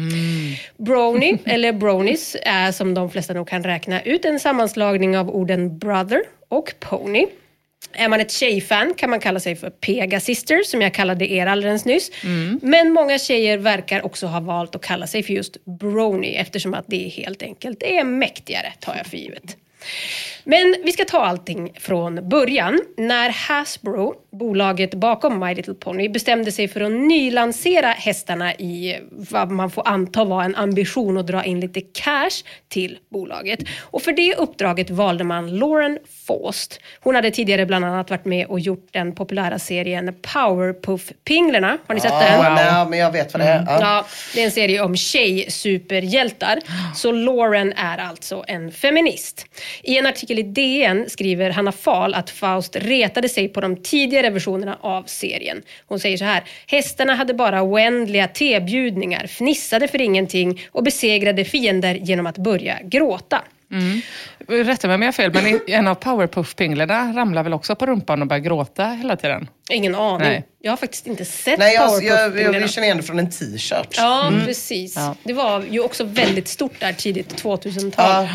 Brony, eller bronies, är som de flesta nog kan räkna ut en sammanslagning av orden brother och pony. Är man ett tjejfan kan man kalla sig för Pega Sister, som jag kallade er alldeles nyss. Men många tjejer verkar också ha valt att kalla sig för just brony eftersom att det helt enkelt är mäktigare, tar jag för givet. Men vi ska ta allting från början. När Hasbro, bolaget bakom My Little Pony, bestämde sig för att nylansera hästarna i vad man får anta var en ambition att dra in lite cash till bolaget. Och för det uppdraget valde man Lauren Faust. Hon hade tidigare bland annat varit med och gjort den populära serien Powerpuff-pinglerna. Har ni sett den? Nej, men jag vet vad det är. Ja, det är en serie om tjej-superhjältar. Så Lauren är alltså en feminist. I en artikel i DN skriver Hanna Fahl att Faust retade sig på de tidigare versionerna av serien. Hon säger så här: hästarna hade bara oändliga tebjudningar, fnissade för ingenting och besegrade fiender genom att börja gråta. Rätta mig om jag har fel, men en av Powerpuff-pinglerna ramlar väl också på rumpan och börjar gråta hela tiden? Ingen aning. Nej. Jag har faktiskt inte sett Powerpuff-pinglerna. Jag känner igen det från en t-shirt. Ja, precis. Ja. Det var ju också väldigt stort där tidigt 2000-tal.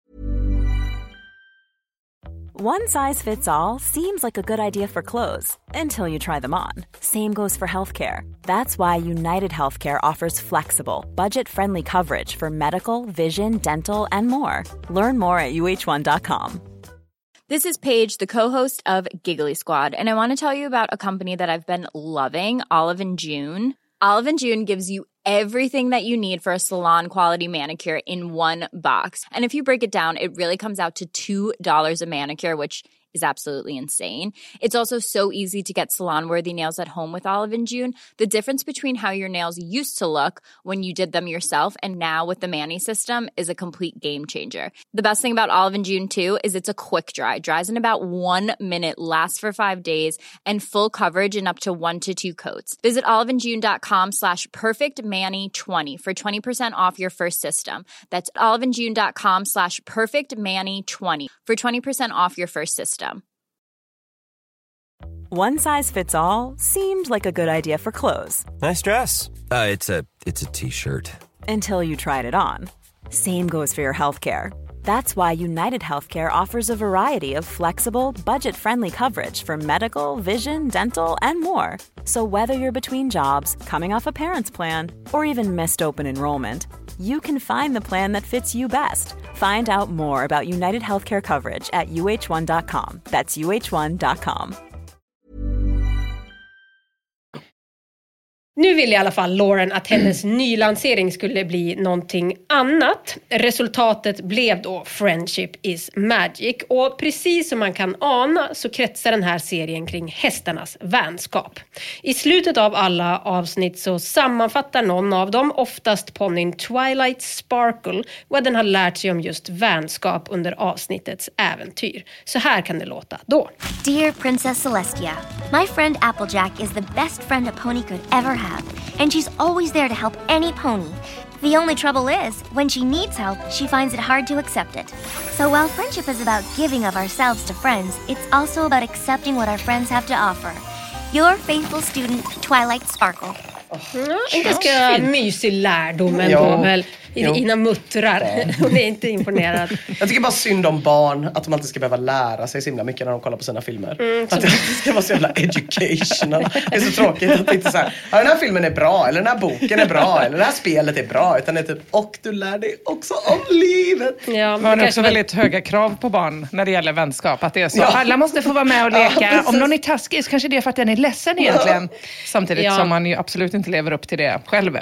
One size fits all seems like a good idea for clothes until you try them on. Same goes for healthcare. That's why United Healthcare offers flexible, budget-friendly coverage for medical, vision, dental, and more. Learn more at uh1.com. This is Paige, the co-host of Giggly Squad, and I want to tell you about a company that I've been loving, Olive & June. Olive & June gives you everything that you need for a salon-quality manicure in one box. And if you break it down, it really comes out to $2 a manicure, which is absolutely insane. It's also so easy to get salon-worthy nails at home with Olive & June. The difference between how your nails used to look when you did them yourself and now with the Mani system is a complete game changer. The best thing about Olive & June, too, is it's a quick dry. Dries in about 1 minute, lasts for 5 days, and full coverage in up to 1 to 2 coats. Visit oliveandjune.com/perfectmani20 for 20% off your first system. That's oliveandjune.com/perfectmani20 for 20% off your first system. One size fits all seemed like a good idea for clothes. Nice dress. It's a t-shirt. Until you tried it on. Same goes for your healthcare. That's why United Healthcare offers a variety of flexible, budget-friendly coverage for medical, vision, dental, and more. So whether you're between jobs, coming off a parent's plan, or even missed open enrollment, you can find the plan that fits you best. Find out more about United Healthcare coverage at uh1.com. That's uh1.com. Nu vill i alla fall Lauren att hennes nylansering skulle bli någonting annat. Resultatet blev då Friendship is Magic. Och precis som man kan ana så kretsar den här serien kring hästarnas vänskap. I slutet av alla avsnitt så sammanfattar någon av dem, oftast ponnyn Twilight Sparkle, vad den har lärt sig om just vänskap under avsnittets äventyr. Så här kan det låta då. Dear Princess Celestia, my friend Applejack is the best friend a pony could ever have. And she's always there to help any pony. The only trouble is, when she needs help, she finds it hard to accept it. So while friendship is about giving of ourselves to friends, it's also about accepting what our friends have to offer. Your faithful student, Twilight Sparkle. En ganska mysig lärdom ändå väl. Ina muttrar. Hon är inte imponerad. Jag tycker bara synd om barn. Att de alltid ska behöva lära sig så himla mycket när de kollar på sina filmer. Att det ska vara så jävla educational. Det är så tråkigt att det inte är så här, den här filmen är bra. Eller den här boken är bra. Eller det här spelet är bra. Utan det är typ, och du lär dig också om livet. Ja, man har också väldigt höga krav på barn när det gäller vänskap. Att det är så, alla måste få vara med och leka. Om någon är taskig så kanske det är för att den är ledsen egentligen. Samtidigt som man ju absolut inte lever upp till det själv.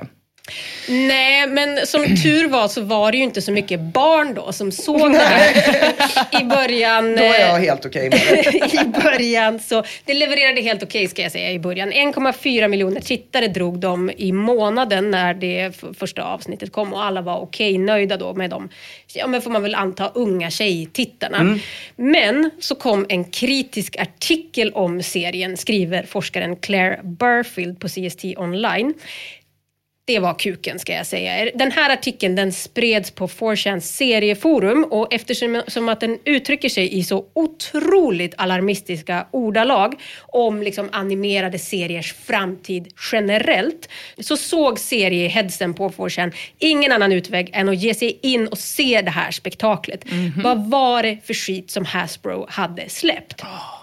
Nej, men som tur var så var det ju inte så mycket barn då som såg det här i början. Då är jag helt okej med det. I början så, det levererade helt okej ska jag säga i början. 1,4 miljoner tittare drog de i månaden när det första avsnittet kom. Och alla var okej nöjda då med dem. Ja, men får man väl anta unga tjejtittarna. Men så kom en kritisk artikel om serien, skriver forskaren Claire Burfield på CST Online. Det var kuken ska jag säga. Den här artikeln den spreds på 4chans serieforum och eftersom att den uttrycker sig i så otroligt alarmistiska ordalag om liksom animerade seriers framtid generellt så såg serieheadsen på 4chan ingen annan utväg än att ge sig in och se det här spektaklet. Vad var det för skit som Hasbro hade släppt?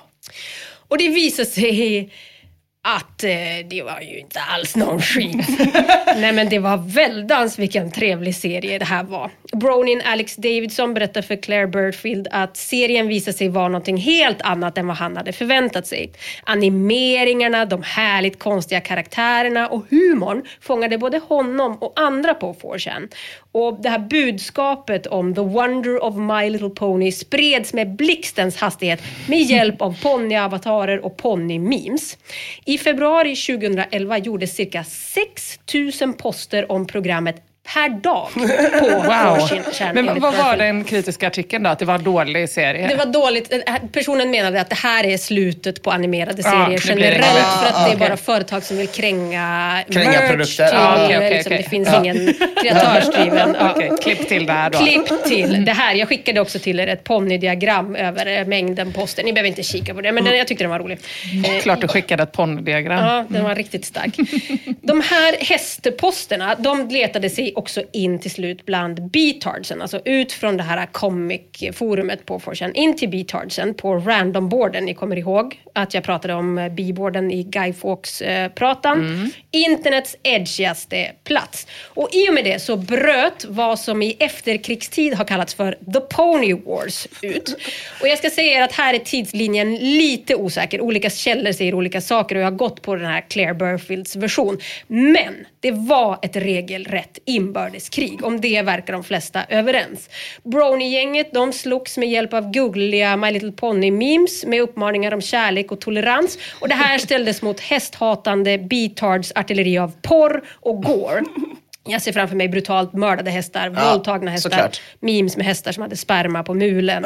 Och det visade sig att det var ju inte alls någon skit. Nej, men det var väldans vilken trevlig serie det här var. Bronin Alex Davidson berättar för Claire Burfield att serien visade sig vara någonting helt annat än vad han hade förväntat sig. Animeringarna, de härligt konstiga karaktärerna och humorn fångade både honom och andra på 4chan. Och det här budskapet om The Wonder of My Little Pony spreds med blixtens hastighet med hjälp av ponnyavatarer och ponny-memes. I februari 2011 gjordes cirka 6 000 poster om programmet per dag på 4chan. Men vad var den kritiska artikeln då? Att det var en dålig serie? Det var dåligt. Personen menade att det här är slutet på animerade serier generellt för att det är bara företag som vill kränga produkter. Det finns ingen kreatörsdriven. Klipp till det här då. Klipp till det här. Jag skickade också till er ett ponnydiagram över mängden poster. Ni behöver inte kika på det, men jag tyckte den var rolig. Klart du skickade ett ponnydiagram. Ja, den var riktigt stark. De här hästposterna, de letade sig också in till slut bland B-tardsen, alltså ut från det här comic-forumet på 4chan in till B-tardsen på randomboarden. Ni kommer ihåg att jag pratade om B-boarden i Guy Fawkes-pratan. Internets edgigaste plats. Och i och med det så bröt vad som i efterkrigstid har kallats för The Pony Wars ut. Och jag ska säga att här är tidslinjen lite osäker. Olika källor säger olika saker och jag har gått på den här Claire Burfields version. Men det var ett regelrätt inbördeskrig. Om det verkar de flesta överens. Brony-gänget, de slogs med hjälp av googliga My Little Pony-memes med uppmaningar om kärlek och tolerans. Och det här ställdes mot hästhatande B-tards artilleri av porr och gore. Jag ser framför mig brutalt mördade hästar, våldtagna hästar, såklart. Memes med hästar som hade sperma på mulen.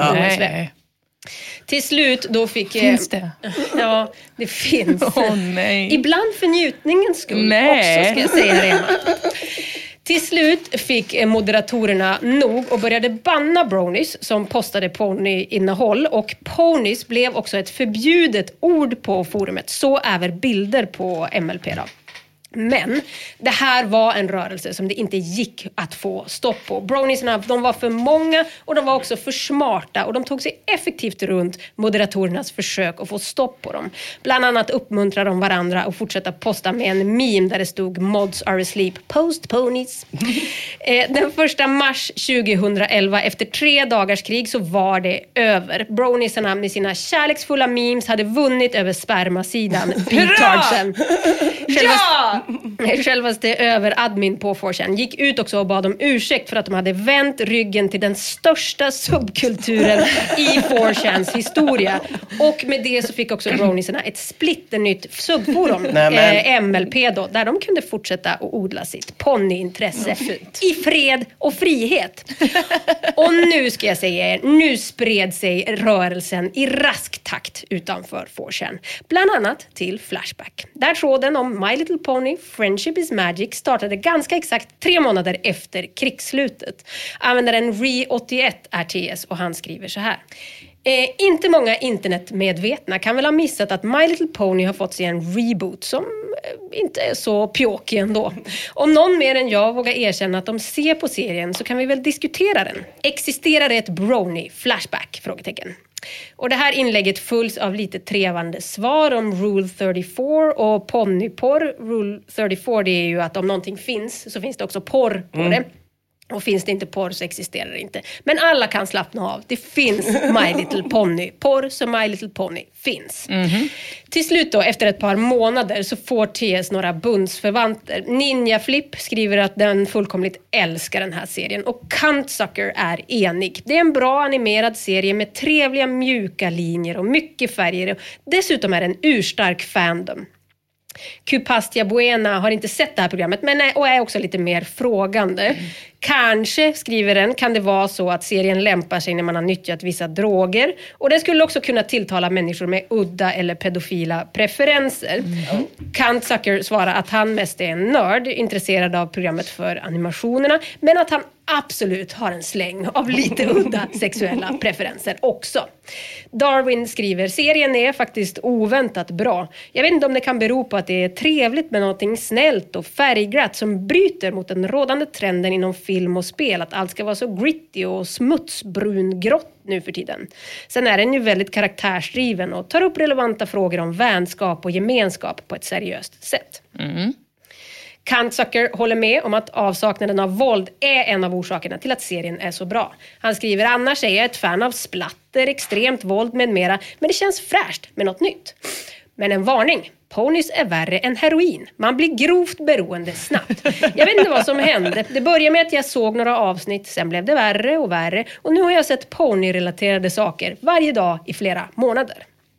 Till slut då fick... Finns det? Ja, det finns. Nej. Ibland för njutningens skull också, ska jag säga det. Till slut fick moderatorerna nog och började banna bronies som postade ponyinnehåll. Och ponies blev också ett förbjudet ord på forumet. Så även bilder på MLP då. Men det här var en rörelse som det inte gick att få stopp på. Browniesarna, de var för många och de var också för smarta och de tog sig effektivt runt moderatorernas försök att få stopp på dem. Bland annat uppmuntrade de varandra att fortsätta posta med en meme där det stod "Mods are asleep, post ponies". Den 1 mars 2011, efter 3 dagars krig, så var det över. Browniesarna med sina kärleksfulla memes hade vunnit över spermasidan. Beatardsen. Självaste överadmin på 4chan gick ut också och bad om ursäkt för att de hade vänt ryggen till den största subkulturen i 4chans historia. Och med det så fick också browniesarna ett splitternytt subforum, MLP då, där de kunde fortsätta att odla sitt ponnyintresse i fred och frihet. Och nu ska jag säga er, nu spred sig rörelsen i rask takt utanför 4chan. Bland annat till Flashback. Där tråden om My Little Pony, Friendship is Magic startade ganska exakt 3 månader efter krigsslutet. Användaren Re81 är TS och han skriver så här. Inte många internetmedvetna kan väl ha missat att My Little Pony har fått sig en reboot som inte är så pjåkig ändå. Om någon mer än jag vågar erkänna att de ser på serien så kan vi väl diskutera den. Existerar det ett brony flashback? Frågetecken. Och det här inlägget fulls av lite trevande svar om Rule 34 och ponnyporr. Rule 34, det är ju att om någonting finns så finns det också porr på det. Och finns det inte porr så existerar det inte. Men alla kan slappna av. Det finns My Little Pony. Porr som My Little Pony finns. Till slut då, efter ett par månader så får TS några bundsförvanter. Ninja Flip skriver att den fullkomligt älskar den här serien. Och Cuntsucker är enig. Det är en bra animerad serie med trevliga mjuka linjer och mycket färger. Dessutom är det en urstark fandom. Cupastia Buena har inte sett det här programmet och är också lite mer frågande. Kanske, skriver den, kan det vara så att serien lämpar sig när man har nyttjat vissa droger. Och det skulle också kunna tilltala människor med udda eller pedofila preferenser. Cuntsucker svarar att han mest är en nörd, intresserad av programmet för animationerna. Men att han absolut har en släng av lite udda sexuella preferenser också. Darwin skriver, serien är faktiskt oväntat bra. Jag vet inte om det kan bero på att det är trevligt med någonting snällt och färgglatt som bryter mot den rådande trenden inom film och spel, att allt ska vara så gritty och smutsbrungrått nu för tiden. Sen är den ju väldigt karaktärsdriven och tar upp relevanta frågor om vänskap och gemenskap på ett seriöst sätt. Cuntsucker håller med om att avsaknaden av våld är en av orsakerna till att serien är så bra. Han skriver, annars är jag ett fan av splatter, extremt våld med mera, men det känns fräscht med något nytt. Men en varning. Ponys är värre än heroin. Man blir grovt beroende snabbt. Jag vet inte vad som hände. Det började med att jag såg några avsnitt. Sen blev det värre och värre. Och nu har jag sett ponyrelaterade saker varje dag i flera månader.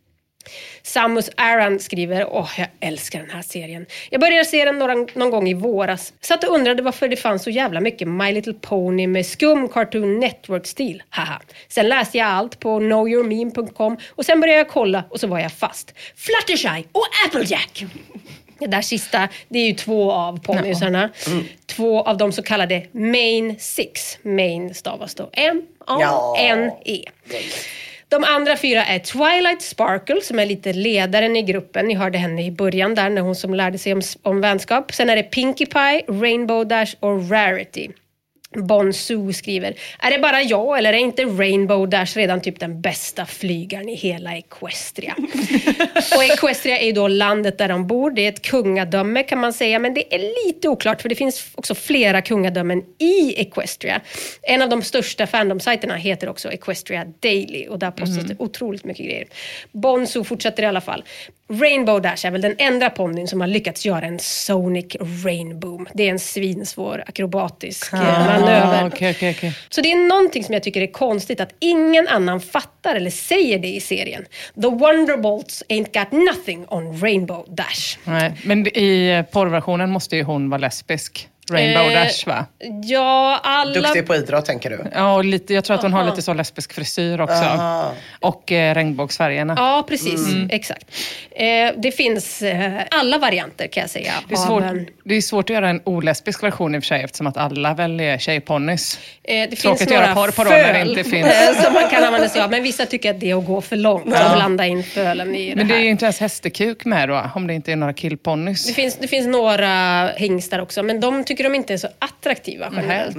Samus Aran skriver, jag älskar den här serien. Jag började se den någon gång i våras. Satt och undrade varför det fanns så jävla mycket My Little Pony med skum Cartoon Network-stil. Haha. Sen läste jag allt på knowyourmeme.com och sen började jag kolla och så var jag fast. Fluttershy och Applejack! Det där sista, det är ju 2 av ponysarna. 2 av de så kallade Main 6. Main stavas då M-A-N-E. De andra 4 är Twilight Sparkle som är lite ledaren i gruppen. Ni hörde henne i början där när hon som lärde sig om vänskap. Sen är det Pinkie Pie, Rainbow Dash och Rarity. Bonsu skriver, är det bara jag eller är inte Rainbow Dash redan typ den bästa flygaren i hela Equestria? Och Equestria är ju då landet där de bor. Det är ett kungadöme kan man säga, men det är lite oklart för det finns också flera kungadömen i Equestria. En av de största fandomsajterna heter också Equestria Daily och där postas det otroligt mycket grejer. Bonsu fortsätter i alla fall. Rainbow Dash är väl den enda ponnyn som har lyckats göra en Sonic Rainboom. Det är en svinsvår akrobatisk manöver. Okay. Så det är någonting som jag tycker är konstigt att ingen annan fattar eller säger det i serien. The Wonderbolts ain't got nothing on Rainbow Dash. Nej, men i porrversionen måste ju hon vara lesbisk. Rainbow Dash, va? Ja, alla... Duktig på idrott, tänker du? Ja, lite, jag tror att hon har lite så lesbisk frisyr också. Och regnbågsfärgerna. Ja, precis. Exakt. Det finns alla varianter, kan jag säga. Det är svårt att göra en olesbisk version i och för sig, eftersom att alla väl är tjejponnys. Det finns några föl inte finns. Som man kan använda sig av. Men vissa tycker att det är att gå för långt. Att blanda in fölen i det. Men det är ju inte ens hästekuk med då, om det inte är några killponnys. Det finns några hingstar också, men de tycker de inte är så attraktiva generellt.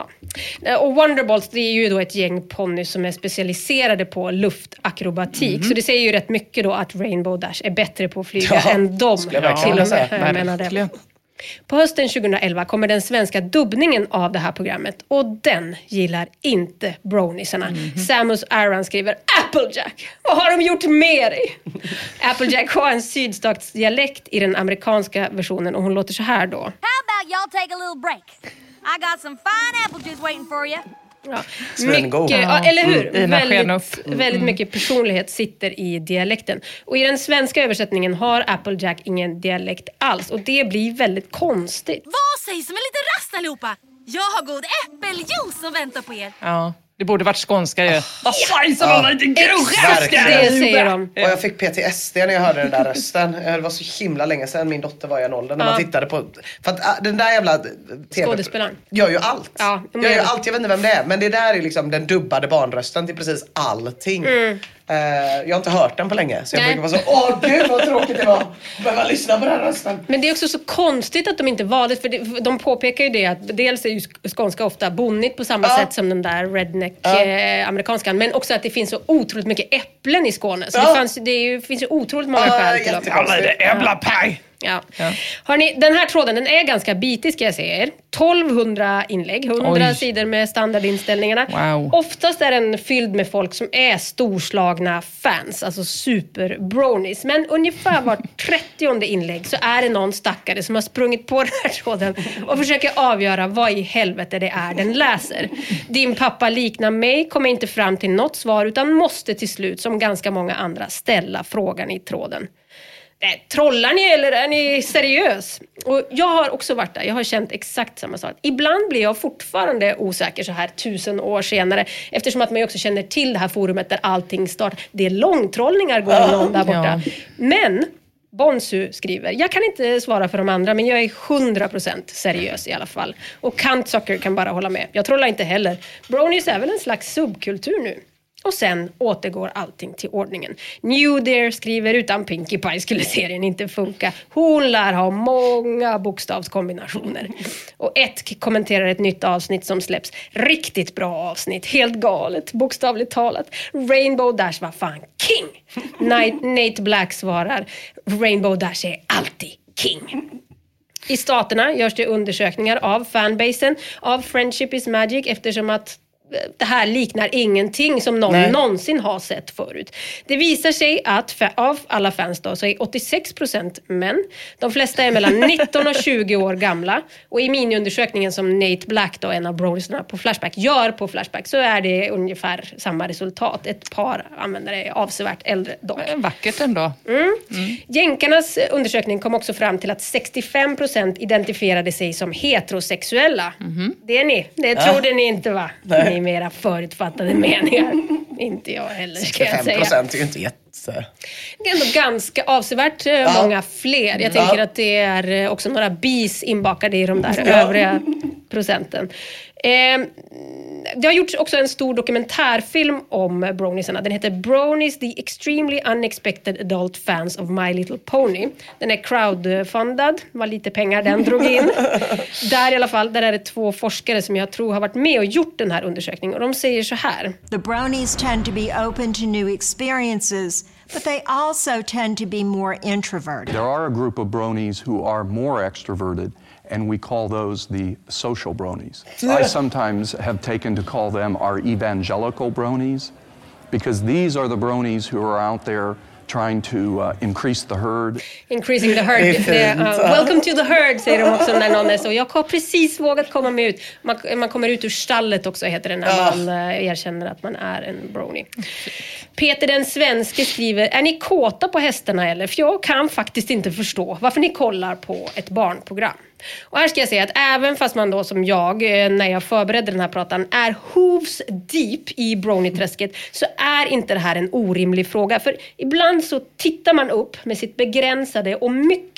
Och Wonderbolts, det är ju då ett gäng ponnys som är specialiserade på luftakrobatik. Så det säger ju rätt mycket då att Rainbow Dash är bättre på att flyga än de. Till och med, menar det. På hösten 2011 kommer den svenska dubbningen av det här programmet, och den gillar inte browniesarna. Samus Aran skriver: Applejack, vad har de gjort med dig? Applejack har en sydstatsdialekt i den amerikanska versionen, och hon låter så här då. How about y'all take a little break? I got some fine apple juice waiting for you. Ja. Mycket, eller hur? Väldigt mycket personlighet sitter i dialekten. Och i den svenska översättningen har Applejack ingen dialekt alls. Och det blir väldigt konstigt. Vad sägs om en liten rast allihopa? Jag har god äppeljuice och väntar på er. Ja. Det borde varit skånska ju. Vad sägs om en liten det säger de. Och jag fick PTSD när jag hörde den där rösten. Det var så himla länge sedan min dotter var i en ålder när man tittade på... För att den där jävla skådespelaren gör ju allt. Jag vet inte vem det är. Men det där är liksom den dubbade barnrösten till precis allting. Jag har inte hört den på länge. Så jag brukar vara så, gud vad tråkigt det var. Behöva lyssna på den här rösten. Men det är också så konstigt att de inte valde. För de påpekar ju det att dels är ju skånska ofta bonnigt på samma sätt som den där redneck amerikanskan. Men också att det finns så otroligt mycket äpplen i Skåne. Så det finns ju otroligt många skäl till dem. Äpplepaj! Ja. Hörrni, den här tråden, den är ganska bitig, ska jag säga er. 1200 inlägg, 100 sidor med standardinställningarna. Wow. Oftast är den fylld med folk som är storslagna fans, alltså super bronies. Men ungefär var 30:e inlägg så är det någon stackare som har sprungit på den här tråden och försöker avgöra vad i helvete det är den läser. Din pappa liknar mig, kommer inte fram till något svar, utan måste till slut, som ganska många andra, ställa frågan i tråden. Trollar ni eller är ni seriös? Och jag har också varit där. Jag har känt exakt samma sak. Ibland blir jag fortfarande osäker så här 1000 år senare. Eftersom att man också känner till det här forumet där allting startar. Det är långtrollningar går on där borta. Men Bonsu skriver: jag kan inte svara för de andra, men jag är 100% seriös i alla fall. Och Kantsucker kan bara hålla med. Jag trollar inte heller. Bronies är väl en slags subkultur nu. Och sen återgår allting till ordningen. New Dear skriver: utan Pinkie Pie skulle serien inte funka. Hon lär ha många bokstavskombinationer. Och kommenterar ett nytt avsnitt som släpps. Riktigt bra avsnitt. Helt galet, bokstavligt talat. Rainbow Dash var fan king. Nate Black svarar: Rainbow Dash är alltid king. I staterna görs det undersökningar av fanbasen av Friendship is Magic, eftersom att det här liknar ingenting som någon någonsin har sett förut. Det visar sig att av alla fans då så är 86% män. De flesta är mellan 19 och 20 år gamla. Och i miniundersökningen som Nate Black då, en av broniesarna på Flashback, gör på Flashback, så är det ungefär samma resultat. Ett par användare är avsevärt äldre dock. Vackert ändå. Jänkarnas undersökning kom också fram till att 65% identifierade sig som heterosexuella. Det är ni. Det trodde ni inte, va? Nej. Mera förutfattade meningar. Inte jag heller, ska jag säga. 65% är ju inte jätte... Det är ändå ganska avsevärt många fler. Jag tänker att det är också några bis inbakade i de där övriga procenten. Det har gjorts också en stor dokumentärfilm om broniesarna. Den heter Bronies, the extremely unexpected adult fans of My Little Pony. Den är crowdfundad. Vad lite pengar den drog in. Där i alla fall, där är det 2 forskare som jag tror har varit med och gjort den här undersökningen. Och de säger så här. The bronies tend to be open to new experiences, but they also tend to be more introverted. There are a group of bronies who are more extroverted, and we call those the social bronies. I sometimes have taken to call them our evangelical bronies, because these are the bronies who are out there trying to increase the herd. Increasing the herd. Welcome to the herd, säger de också när någon är så. Jag har precis vågat komma med ut. Man kommer ut ur stallet också, heter det, när man erkänner att man är en brony. Peter den svenske skriver: är ni kåta på hästarna eller? För jag kan faktiskt inte förstå varför ni kollar på ett barnprogram. Och här ska jag säga att även fast man då som jag, när jag förberedde den här pratan, är hooves deep i brony-träsket, så är inte det här en orimlig fråga. För ibland så tittar man upp med sitt begränsade och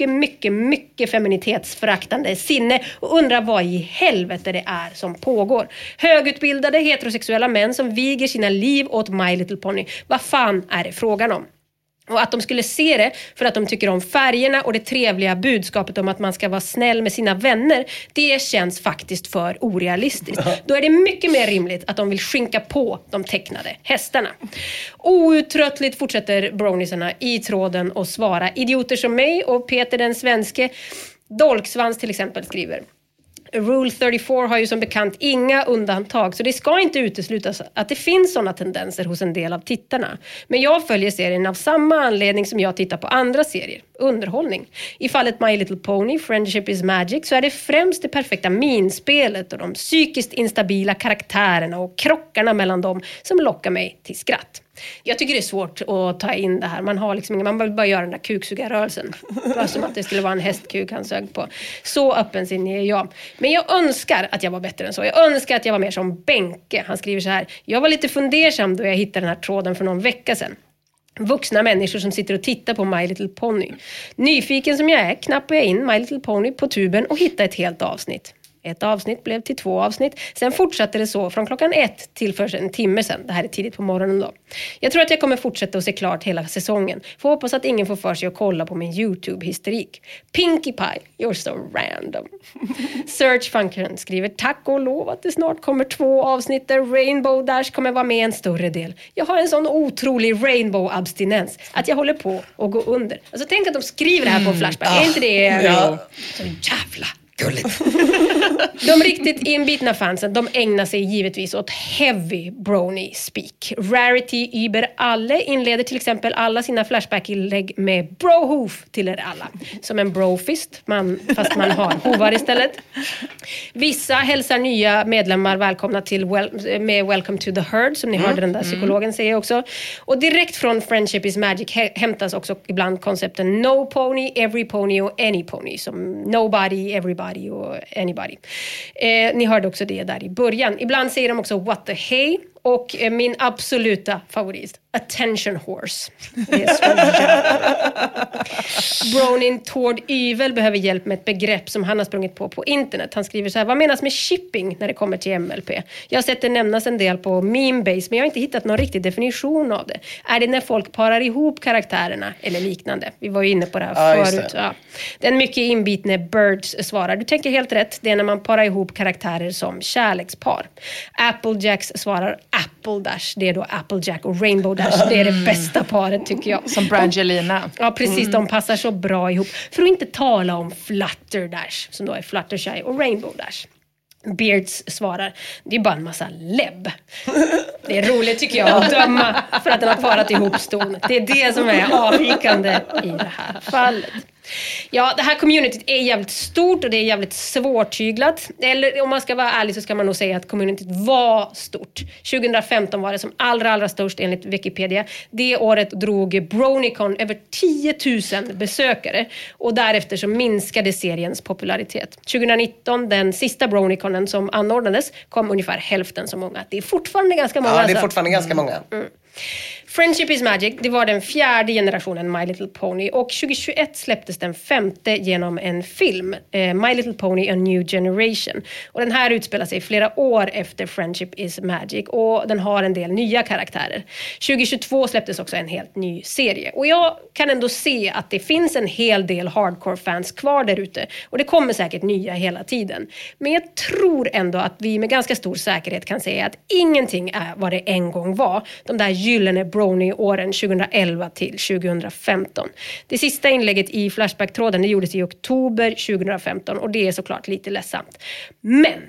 mycket feminitetsföraktande sinne och undrar vad i helvete det är som pågår. Högutbildade heterosexuella män som viger sina liv åt My Little Pony. Vad fan är det frågan om? Och att de skulle se det för att de tycker om färgerna och det trevliga budskapet om att man ska vara snäll med sina vänner, det känns faktiskt för orealistiskt. Då är det mycket mer rimligt att de vill skinka på de tecknade hästarna. Outtröttligt fortsätter bronisarna i tråden och svara. Idioter som mig och Peter den svenske, Dolksvans till exempel, skriver: Rule 34 har ju som bekant inga undantag, så det ska inte uteslutas att det finns sådana tendenser hos en del av tittarna. Men jag följer serien av samma anledning som jag tittar på andra serier, underhållning. I fallet My Little Pony, Friendship is Magic, så är det främst det perfekta minspelet och de psykiskt instabila karaktärerna och krockarna mellan dem som lockar mig till skratt. Jag tycker det är svårt att ta in det här. Man har liksom, man vill bara göra den där kuksugarrörelsen. Bara som att det skulle vara en hästkuk han sög på. Så öppensinnig är jag. Men jag önskar att jag var bättre än så. Jag önskar att jag var mer som Benke. Han skriver så här: jag var lite fundersam då jag hittade den här tråden för någon vecka sedan. Vuxna människor som sitter och tittar på My Little Pony. Nyfiken som jag är knappar jag in My Little Pony på tuben och hittar ett helt avsnitt. Ett avsnitt blev till 2 avsnitt. Sen fortsatte det så från klockan 1 till för en timme sen. Det här är tidigt på morgonen då. Jag tror att jag kommer fortsätta att se klart hela säsongen. Får hoppas att ingen får för sig att kolla på min YouTube-historik. Pinkie Pie, you're so random. Search Function skriver: tack och lov att det snart kommer 2 avsnitt där Rainbow Dash kommer vara med en större del. Jag har en sån otrolig Rainbow-abstinens att jag håller på att gå under. Alltså tänk att de skriver det här på Flashback. Är inte det så jävla gulligt? De riktigt inbitna fansen, de ägnar sig givetvis åt heavy brony speak. Rarity über alle inleder till exempel alla sina Flashback-inlägg med brohoof till er alla. Som en brofist, fast man har hovar istället. Vissa hälsar nya medlemmar välkomna till med Welcome to the Herd, som ni hörde den där psykologen säga också. Och direkt från Friendship is Magic hämtas också ibland koncepten no pony, every pony och any pony. Som nobody, everybody och anybody. Ni hörde också det där i början. Ibland säger de också what the hey. Och min absoluta favorit, attention horse. Det är så Bronin Tord Yvel behöver hjälp med ett begrepp som han har sprungit på internet. Han skriver så här: vad menas med shipping när det kommer till MLP? Jag har sett det nämnas en del på Memebase, men jag har inte hittat någon riktig definition av det. Är det när folk parar ihop karaktärerna eller liknande? Vi var ju inne på det här förut. Ja. Den mycket inbitne Birds svarar: du tänker helt rätt, det är när man parar ihop karaktärer som kärlekspar. Applejacks svarar: Apple Dash, det är då Applejack och Rainbow Dash. Det är det bästa paret tycker jag. Som Brangelina. Ja, precis. De passar så bra ihop. För att inte tala om Flutter Dash, som då är Fluttershy och Rainbow Dash. Beards svarar: det är bara en massa läbb. Det är roligt tycker jag att döma för att den har parat ihop ston. Det är det som är avvikande i det här fallet. Ja, det här communityt är jävligt stort och det är jävligt svårtyglat. Eller om man ska vara ärlig så ska man nog säga att communityt var stort. 2015 var det som allra störst enligt Wikipedia. Det året drog Bronycon över 10 000 besökare. Och därefter så minskade seriens popularitet. 2019, den sista Bronyconen som anordnades, kom ungefär hälften så många. Det är fortfarande ganska många. Ja, det är fortfarande ganska många. Friendship is Magic, det var den 4:e generationen My Little Pony och 2021 släpptes den 5:e genom en film, My Little Pony A New Generation. Och den här utspelar sig flera år efter Friendship is Magic och den har en del nya karaktärer. 2022 släpptes också en helt ny serie och jag kan ändå se att det finns en hel del hardcore-fans kvar där ute och det kommer säkert nya hela tiden. Men jag tror ändå att vi med ganska stor säkerhet kan säga att ingenting är vad det en gång var. De där gyllene Brony-åren 2011 till 2015. Det sista inlägget i Flashback-tråden det gjordes i oktober 2015 och det är såklart lite ledsamt. Men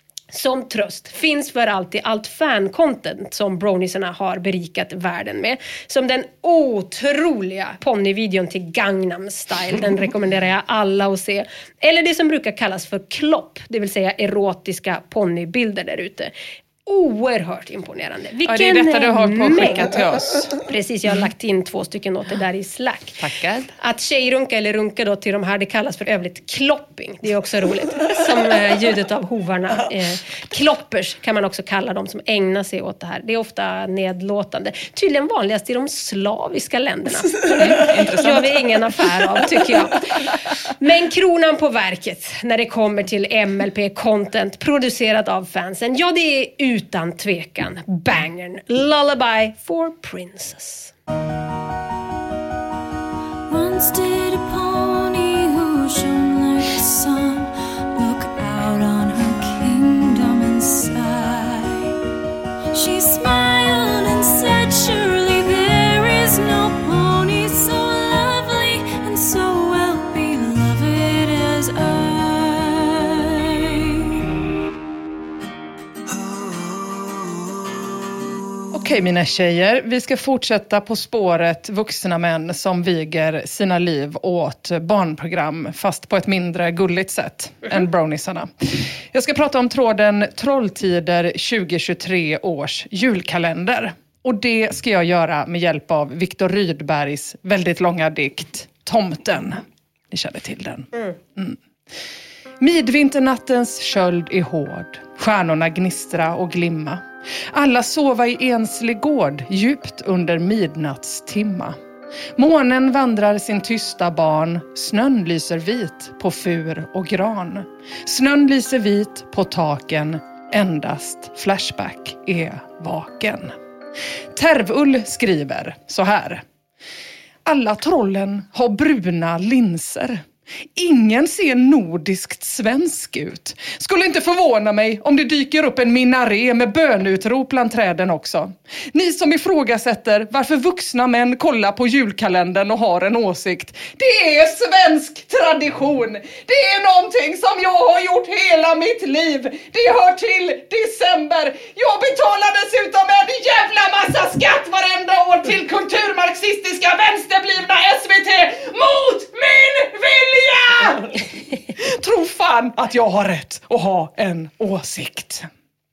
som tröst finns för alltid allt fan-content som Bronisarna har berikat världen med. Som den otroliga ponnyvideon till Gangnam Style. Den rekommenderar jag alla att se. Eller det som brukar kallas för klopp, det vill säga erotiska ponnybilder där ute. oerhört imponerande. Ja, det är detta du har på att skicka till oss. Precis, jag har lagt in 2 stycken åt det där i Slack. Tackar. Att tjejrunka eller runka då till de här, det kallas för övrigt klopping. Det är också roligt. Som ljudet av hovarna. Kloppers kan man också kalla dem som ägnar sig åt det här. Det är ofta nedlåtande. Tydligen vanligast i de slaviska länderna. Det gör vi ingen affär av, tycker jag. Men kronan på verket när det kommer till MLP-content producerat av fansen, ja, det är utan tvekan bangern Lullaby for Princess. Once did a pony who shone like the sun look out on her kingdom and sigh. She smiled and said, surely there is no pony so lovely and so well beloved as I. Okej, mina tjejer, vi ska fortsätta på spåret vuxna män som viger sina liv åt barnprogram, fast på ett mindre gulligt sätt än browniesarna. Jag ska prata om tråden Trolltider 2023 års julkalender. Och det ska jag göra med hjälp av Viktor Rydbergs väldigt långa dikt Tomten. Ni känner till den. Midvinternattens köld är hård, stjärnorna gnistra och glimma. Alla sova i enslig gård, djupt under midnattstimma. Månen vandrar sin tysta barn, snön lyser vit på fur och gran. Snön lyser vit på taken, endast Flashback är vaken. Tervull skriver så här. Alla trollen har bruna linser. Ingen ser nordiskt svensk ut. Skulle inte förvåna mig om det dyker upp en minaré med bönutrop bland träden också. Ni som ifrågasätter varför vuxna män kollar på julkalendern och har en åsikt. Det är svensk tradition. Det är någonting som jag har gjort hela mitt liv. Det hör till december. Jag betalar dessutom en jävla massa skatt varenda år till kulturmarxistiska vänsterblivna SVT mot min vilja. Tro fan att jag har rätt att ha en åsikt.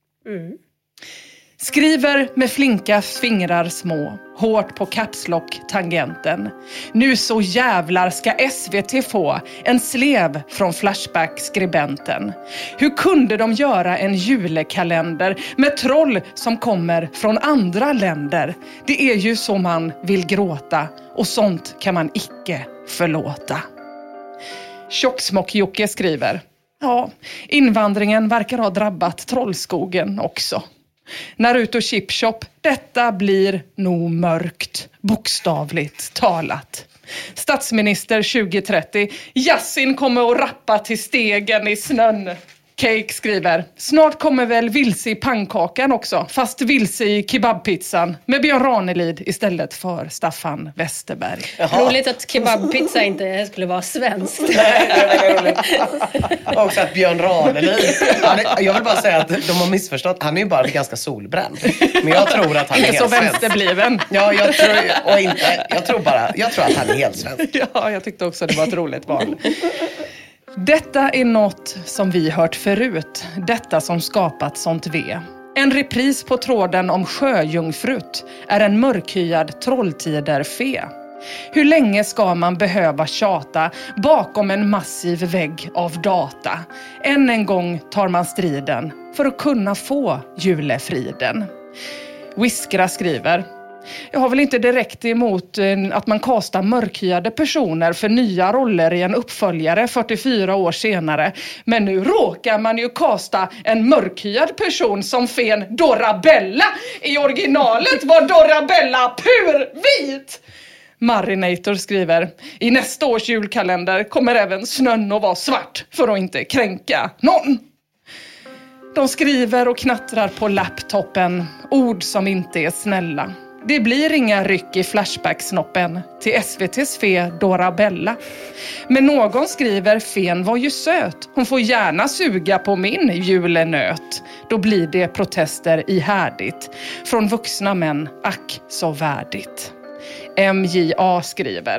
Skriver med flinka fingrar små, hårt på kapslock-tangenten. Nu så jävlar ska SVT få en slev från Flashback-skribenten. Hur kunde de göra en julekalender med troll som kommer från andra länder? Det är ju så man vill gråta och sånt kan man icke förlåta. Tjocksmock-Jocke skriver. Ja, invandringen verkar ha drabbat Trollskogen också. Naruto Chipshop, detta blir nog mörkt, bokstavligt talat. Statsminister 2030, Yassin kommer att rappa till stegen i snön. Cake skriver, snart kommer väl vilse i pannkakan också, fast vilse i kebabpizzan med Björn Ranelid istället för Staffan Westerberg. Roligt att kebabpizza inte skulle vara svensk. Nej, det är väldigt roligt. Också att Björn Ranelid, jag vill bara säga att de har missförstått, han är ju bara ganska solbränd. Men jag tror att han är helt så svensk. vänsterbliven. Ja, jag tror att han är helt svensk. Ja, jag tyckte också det var ett roligt val. Detta är något som vi hört förut, detta som skapat sånt ve. En repris på tråden om sjöjungfrut är en mörkhyad trolltiderfe. Hur länge ska man behöva tjata bakom en massiv vägg av data? Än en gång tar man striden för att kunna få julefriden. Whiskra skriver. Jag har väl inte direkt emot att man kastar mörkhyade personer för nya roller i en uppföljare 44 år senare. Men nu råkar man ju kasta en mörkhyad person som fen Dorabella. I originalet var Dorabella purvit. Marinator skriver, i nästa års julkalender kommer även snön att vara svart för att inte kränka någon. De skriver och knattrar på laptopen, ord som inte är snälla. Det blir inga ryck i Flashback-snoppen till SVT:s fe Dorabella. Men någon skriver, fen var ju söt. Hon får gärna suga på min julenöt. Då blir det protester ihärdigt. Från vuxna män, ack så värdigt. MJA skriver.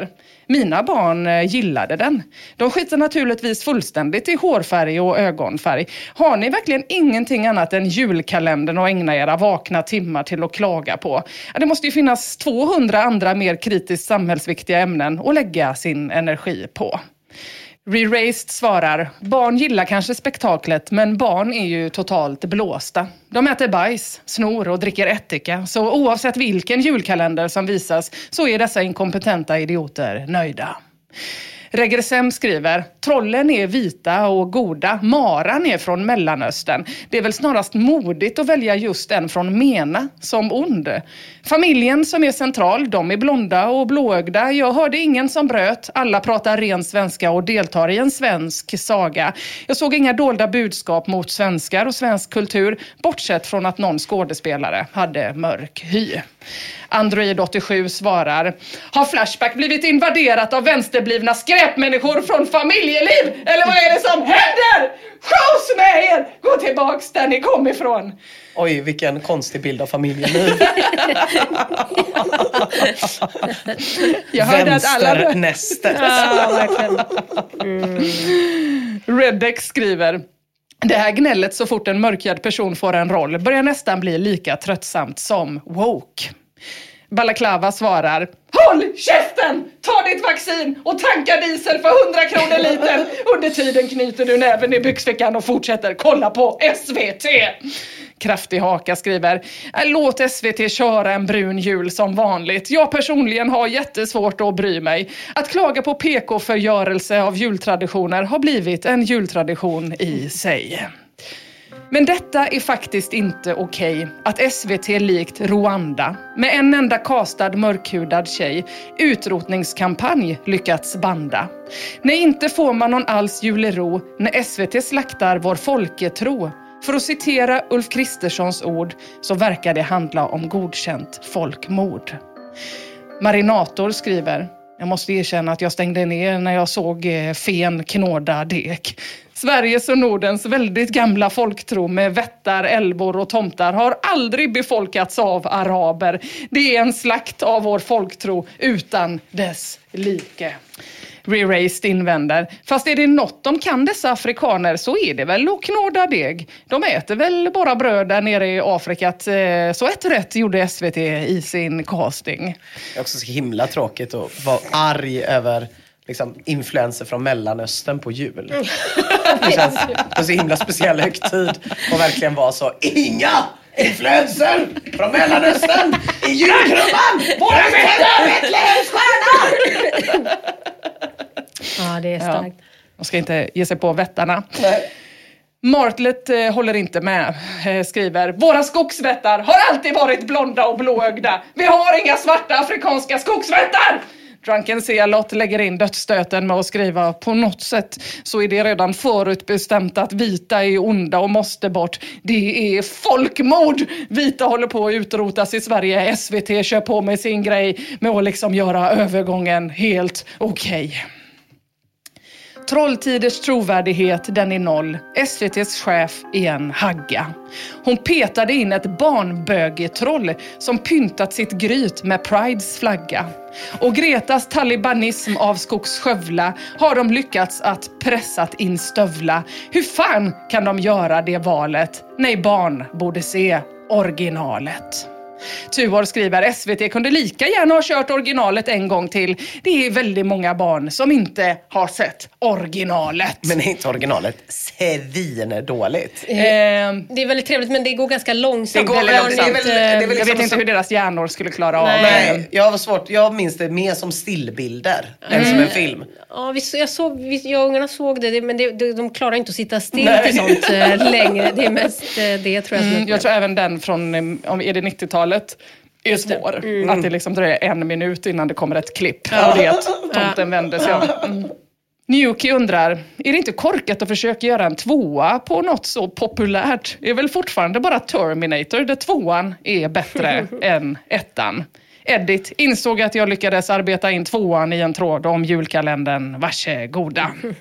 Mina barn gillade den. De skiter naturligtvis fullständigt i hårfärg och ögonfärg. Har ni verkligen ingenting annat än julkalendern att ägna era vakna timmar till att klaga på? Det måste ju finnas 200 andra mer kritiskt samhällsviktiga ämnen att lägga sin energi på. Re-Raised svarar, barn gillar kanske spektaklet, men barn är ju totalt blåsta. De äter bajs, snor och dricker ättika. Så oavsett vilken julkalender som visas så är dessa inkompetenta idioter nöjda. Regresem skriver, trollen är vita och goda, maran är från Mellanöstern. Det är väl snarast modigt att välja just en från Mena som ond. Familjen som är central, de är blonda och blåögda. Jag hörde ingen som bröt, alla pratar ren svenska och deltar i en svensk saga. Jag såg inga dolda budskap mot svenskar och svensk kultur, bortsett från att någon skådespelare hade mörk hy. Android 87 svarar, har Flashback blivit invaderat av vänsterblivna skräpmänniskor från familjeliv? Eller vad är det som händer? Skjus med er! Gå tillbaks där ni kom ifrån. Oj, vilken konstig bild av familjeliv. Jag hörde att alla... Vänsternästet. Ja, verkligen. Reddex skriver, det här gnället så fort en mörkhyad person får en roll börjar nästan bli lika tröttsamt som woke. Balaklava svarar, håll käften! Ta ditt vaccin och tanka diesel för 100 kronor liter. Under tiden knyter du näven i byxfickan och fortsätter kolla på SVT. Kraftig haka skriver, låt SVT köra en brun jul som vanligt. Jag personligen har jättesvårt att bry mig. Att klaga på PK-förgörelse av jultraditioner har blivit en jultradition i sig. Men detta är faktiskt inte okej. Att SVT likt Rwanda med en enda kastad mörkhudad tjej utrotningskampanj lyckats banda. Nej, inte får man någon alls julero när SVT slaktar vår folketro. För att citera Ulf Kristerssons ord så verkar det handla om godkänt folkmord. Marinator skriver, jag måste erkänna att jag stängde ner när jag såg fen knåda dek. Sveriges och Nordens väldigt gamla folktro med vättar, älvor och tomtar har aldrig befolkats av araber. Det är en slakt av vår folktro utan dess like. Re-Raised invänder. Fast är det något de kan dessa afrikaner så är det väl att knåda deg. De äter väl bara bröd där nere i Afrikat. Så ett rätt gjorde SVT i sin casting. Det är också så himla tråkigt att vara arg över liksom, influenser från Mellanöstern på jul. Det känns en så himla speciell högtid och verkligen vara så, inga influenser från Mellanöstern i julkrubban! Våra Betlehemens stjärna! Ja, det är starkt. Man ska inte ge sig på vättarna. Nej. Martlet håller inte med, skriver, våra skogsvättar har alltid varit blonda och blåögda. Vi har inga svarta afrikanska skogsvättar! Drunken Sealot lägger in dödsstöten med att skriva, på något sätt så är det redan förutbestämt att vita är onda och måste bort. Det är folkmord! Vita håller på att utrotas i Sverige. SVT kör på med sin grej med att liksom göra övergången helt okej. Trolltiders trovärdighet, den är noll. SVTs chef är en hagga. Hon petade in ett barnbögetroll som pyntat sitt gryt med Prides flagga. Och Gretas talibanism av skogsskövla har de lyckats att pressat in stövla. Hur fan kan de göra det valet? Nej, barn borde se originalet. Tuor skriver, SVT kunde lika gärna ha kört originalet en gång till. Det är väldigt många barn som inte har sett originalet. Men är inte originalet svinedåligt? Det är väldigt trevligt, men det går ganska långsamt. Det är väl jag vet inte hur deras hjärnor skulle klara av. Nej, jag var svårt. Jag minns det mer som stillbilder än som en film. Ja, jag och ungarna såg det, men de klarar inte att sitta still till sånt längre. Det är mest det, tror jag. Jag tror även den från, är det 90-talet? Är svår. Att det liksom dröjer 1 minut innan det kommer ett klipp. Och det är att tomten vänder sig om. Newki undrar, är det inte korkat att försöka göra en 2:a på något så populärt? Det är väl fortfarande bara Terminator där 2:an är bättre än 1:an. Edit insåg att jag lyckades arbeta in 2:an i en tråd om julkalendern. Varsågoda.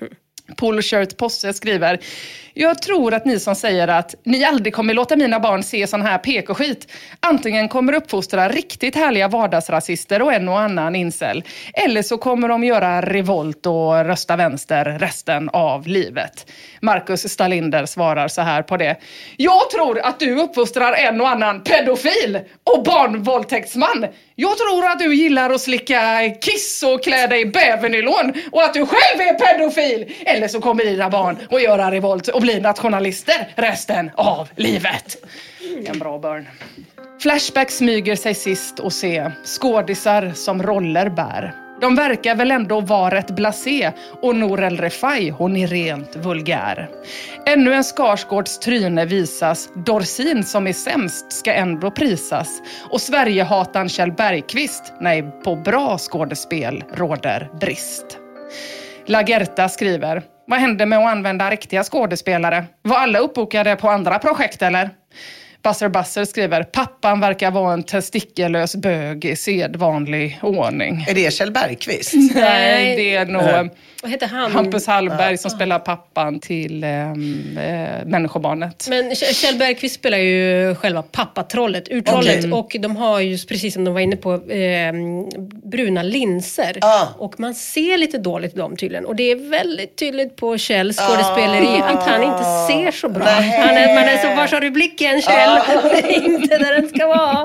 Polo Shirt Posse skriver: jag tror att ni som säger att ni aldrig kommer låta mina barn se sån här PK-skit antingen kommer uppfostra riktigt härliga vardagsrasister och en och annan incel, eller så kommer de göra revolt och rösta vänster resten av livet. Marcus Stalinder svarar så här på det: jag tror att du uppfostrar en och annan pedofil och barnvåldtäktsman. Jag tror att du gillar att slicka kiss och klä dig i bävernylon och att du själv är pedofil. Eller så kommer dina barn och göra revolt och bli nationalister resten av livet. En bra börn. Flashback smyger sig sist och se skådisar som roller bär. De verkar väl ändå vara ett blasé och Nour El Refai, hon är rent vulgär. Ännu en Skarsgårds tryne visas, Dorsin som är sämst ska ändå prisas. Och Sverigehatan Kjell Bergqvist, nej, på bra skådespel råder brist. Lagerta skriver: vad hände med att använda riktiga skådespelare? Var alla uppbokade på andra projekt eller? Busser skriver: pappan verkar vara en testikellös bög i sedvanlig ordning. Är det Kjell Bergqvist? Nej, det är nog vad heter han? Hampus Hallberg som spelar pappan till människobarnet. Men Kjell Bergqvist spelar ju själva pappatrollet, urtrollet. Okay. Och de har ju, precis som de var inne på, bruna linser. Och man ser lite dåligt dem tydligen. Och det är väldigt tydligt på Kjells skådespeleri att han inte ser så bra. Man är så, var har du blicken, Kjell? Inte där den ska vara.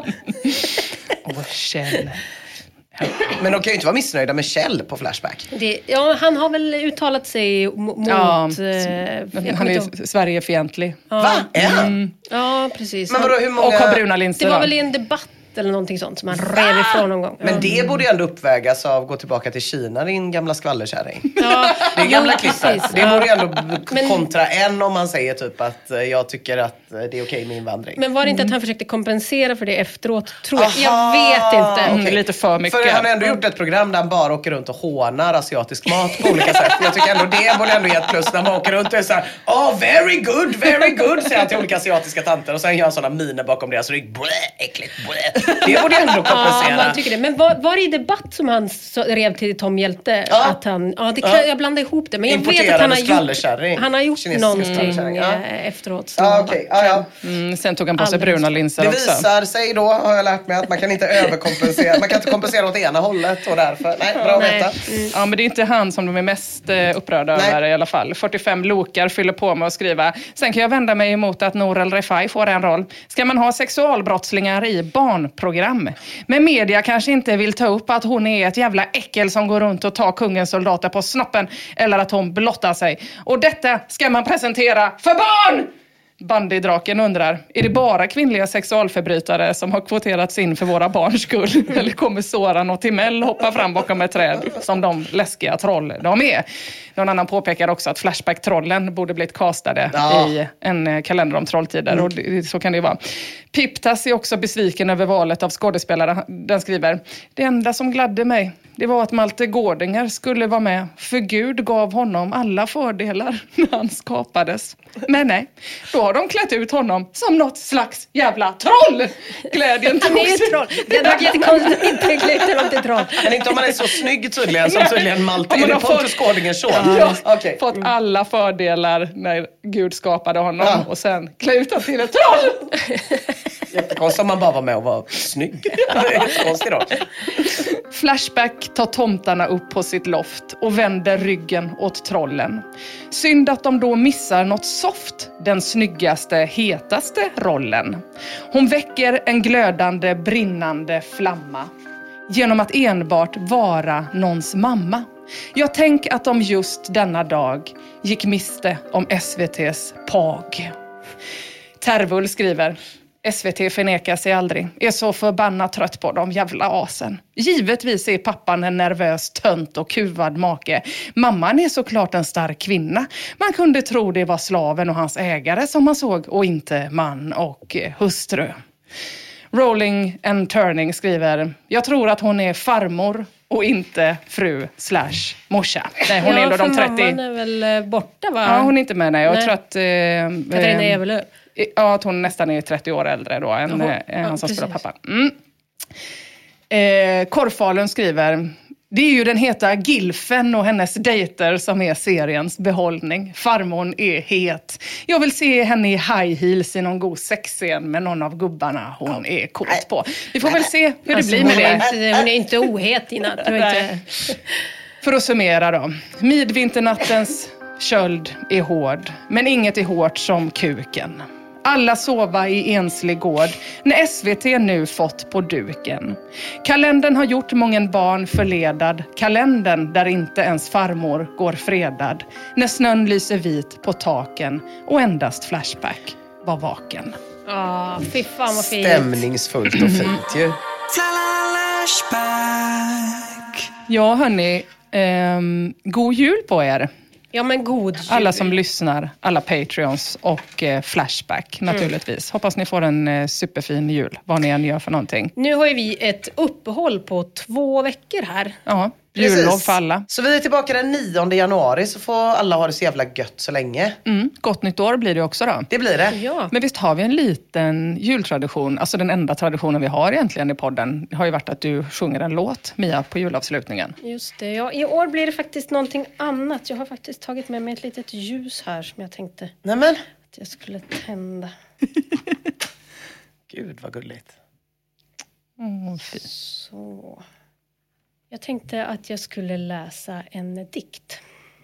Kjell. Men de kan ju inte vara missnöjda med Kjell på Flashback. Han har väl uttalat sig mot... han är Sverigefientlig. Va? Är han? Ja, precis. Men vadå, hur många... Och har bruna linser. Det var väl i en debatt eller någonting sånt som han rev ifrån någon gång. Men det borde ju ändå uppvägas av gå tillbaka till Kina, din gamla skvallerkärring. Ja, det är gamla klippet. Det borde ju ändå kontra en om man säger typ att jag tycker att det är okej med invandring. Men var det inte att han försökte kompensera för det efteråt? Tror jag. Jag vet inte. Lite för mycket. För han har ändå gjort ett program där han bara åker runt och hånar asiatisk mat på olika sätt. Jag tycker ändå det borde ändå ge ett plus när man åker runt och är såhär: very good, säger han till olika asiatiska tanter. Och sen gör han sådana miner bakom deras rygg. Äckligt, Det borde ändå kompensera. Man tycker det. Men var det i debatt som han rev till Tom Hjälte? Att han, jag blandar ihop det. Men jag vet att han har gjort någonting efteråt. Sen tog han på sig bruna linser också. Det visar sig då, har jag lärt mig, att man kan inte överkompensera. Man kan inte kompensera åt ena hållet och därför. Nej, bra att veta. Ja, men det är inte han som de är mest upprörda över i alla fall. 45 lokar fyller på med att skriva: sen kan jag vända mig emot att Nour El Refai får en roll. Ska man ha sexualbrottslingar i barnprogram? Men media kanske inte vill ta upp att hon är ett jävla äckel som går runt och tar kungens soldater på snoppen, eller att hon blottar sig. Och detta ska man presentera för barn! Bandydraken undrar: är det bara kvinnliga sexualförbrytare som har kvoterats in för våra barns skull? Eller kommer Soran och Timell hoppa fram bakom ett träd som de läskiga troll de är? Någon annan påpekar också att Flashback-trollen borde blivit castade i en kalender om trolltider. Och så kan det ju vara. Piptas är också besviken över valet av skådespelare. Den skriver: det enda som gladde mig, det var att Malte Gårdinger skulle vara med. För Gud gav honom alla fördelar när han skapades. Men nej, då har de klätt ut honom som något slags jävla troll. Glädjen han är ju troll. Det hade varit jättekonstigt att inte klätt honom till troll. Men inte om man är så snygg tydligen som tydligen Malte. Är det Pontus Gårdingers son? Fått alla fördelar när Gud skapade honom och sen klä ut honom till ett troll. Jättekonstigt om man bara var med och var snygg. Det är jättekonstigt då. Flashback tar tomtarna upp på sitt loft och vänder ryggen åt trollen. Synd att de då missar något soft, den snyggaste, hetaste rollen. Hon väcker en glödande, brinnande flamma genom att enbart vara någons mamma. Jag tänk att de just denna dag gick miste om SVT:s PAG. Tervull skriver: SVT förnekar sig aldrig. Är så förbannat trött på de jävla asen. Givetvis är pappan en nervös tönt och kuvad make. Mamman är såklart en stark kvinna. Man kunde tro det var slaven och hans ägare som man såg och inte man och hustru. Rolling and Turning skriver: jag tror att hon är farmor och inte fru/morsa. Nej, hon är ändå de 30. Mamman är väl borta, va? Ja, hon är inte med. Nej. Jag tror att Katarina Evelöv. Ja, att hon nästan är 30 år äldre då än han som spelar pappa. Korfalen skriver: Det är ju den heta Gilfen och hennes dejter som är seriens behållning. Farmor är het. Jag vill se henne i high heels i någon god sexscen med någon av gubbarna hon är kort på. Vi får väl se hur det blir med det. Hon är inte ohet innan. För att summera då. Midvinternattens köld är hård, men inget är hårt som kuken. Alla sova i enslig gård när SVT nu fått på duken. Kalendern har gjort mången barn förledad. Kalendern där inte ens farmor går fredad. När snön lyser vit på taken och endast Flashback var vaken. Fy fan vad fint. Stämningsfullt och fint ju. Ja hörni, god jul på er. Ja men god jul. Alla som lyssnar, alla Patreons och Flashback naturligtvis. Hoppas ni får en superfin jul, vad ni än gör för någonting. Nu har ju vi ett uppehåll på 2 veckor här. Ja, jullov för alla. Så vi är tillbaka den 9 januari så får alla ha det så jävla gött så länge. Gott nytt år blir det också då. Det blir det. Ja. Men visst har vi en liten jultradition, alltså den enda traditionen vi har egentligen i podden har ju varit att du sjunger en låt, Mia, på julavslutningen. Just det, ja, i år blir det faktiskt någonting annat. Jag har faktiskt tagit med mig ett litet ljus här som jag tänkte att jag skulle tända. Gud vad gulligt. Så. Jag tänkte att jag skulle läsa en dikt.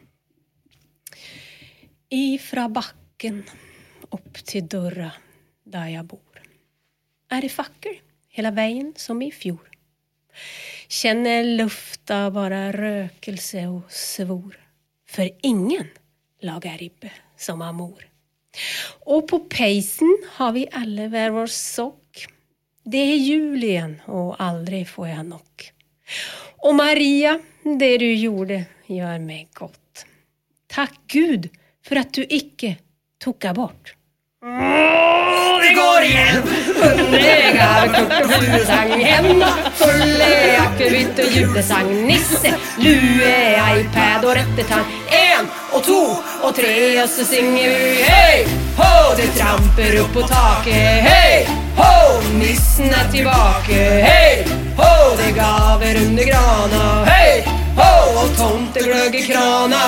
Ifra backen upp till dörra där jag bor. Är det facker hela vägen som i fjol. Känner lufta bara rökelse och svor. För ingen lagar ribbe som amor. Och på pejsen har vi alla var vår sock. Det är jul igen och aldrig får jag nock. Och Maria, det du gjorde gör mig gott. Tack Gud för att du icke tog bort. Det går igen. Undergar, kort och fluesang. Hemma fulle aktivit och julesang. Nisse, lue, iPad och rättetang. 1 och 2 och 3 och så synger vi hej ho, det tramper upp på taket. Hej ho, nissen är tillbaka. Hej ho, det gaver under grana. Hej ho, och tomteglögg i krana.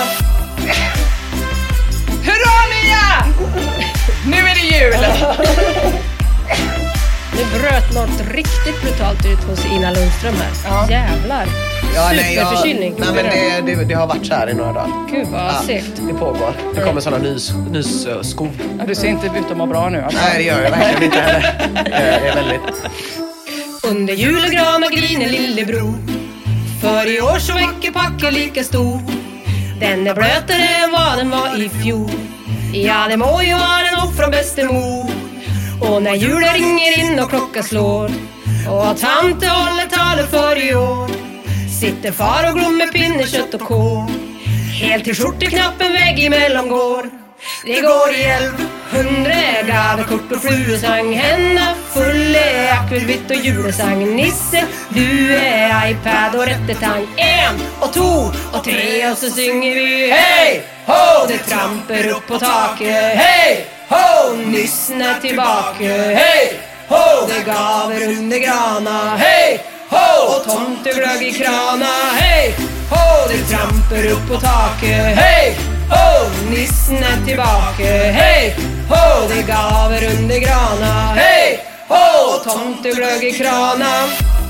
Hurra Mia! Nu är det jul! Nu bröt något riktigt brutalt ut hos Ina Lundström här. Ja. Jävlar. Superförkylning. Nej men det har varit så här i några dagar. Gud vad segt. Det pågår. Det kommer sådana nyskov. Ja, du ser inte ut att må bra nu alltså. Nej det gör jag verkligen inte heller. Det är väldigt... Under julgran och griner lillebror. För i år så väcker packen lika stor. Den är blötare än vad den var i fjol. Ja, det må ju vara en hopp från bästemor. Och när julen ringer in och klockan slår och tante håller talet för i år, sitter far och glömmer pinne, kött och kål. Helt till skjorteknappen vägg emellan går. Det går i 1100 gaver, kort och fluesang. Hända fulle akvelvitt och julesang. Nisse, du är iPad och rättetang. 1 och 2 och 3 och så synger vi hej ho, det tramper upp på taket. Hej ho, nissen är tillbaka. Hej ho, det gaver under grana. Hej ho, och tomteglögg i krana. Hej ho, det tramper upp på taket. Hej ho, nissen är tillbaka. Hej ho, det gaver under grana. Hej ho, och tomteglögg i krana.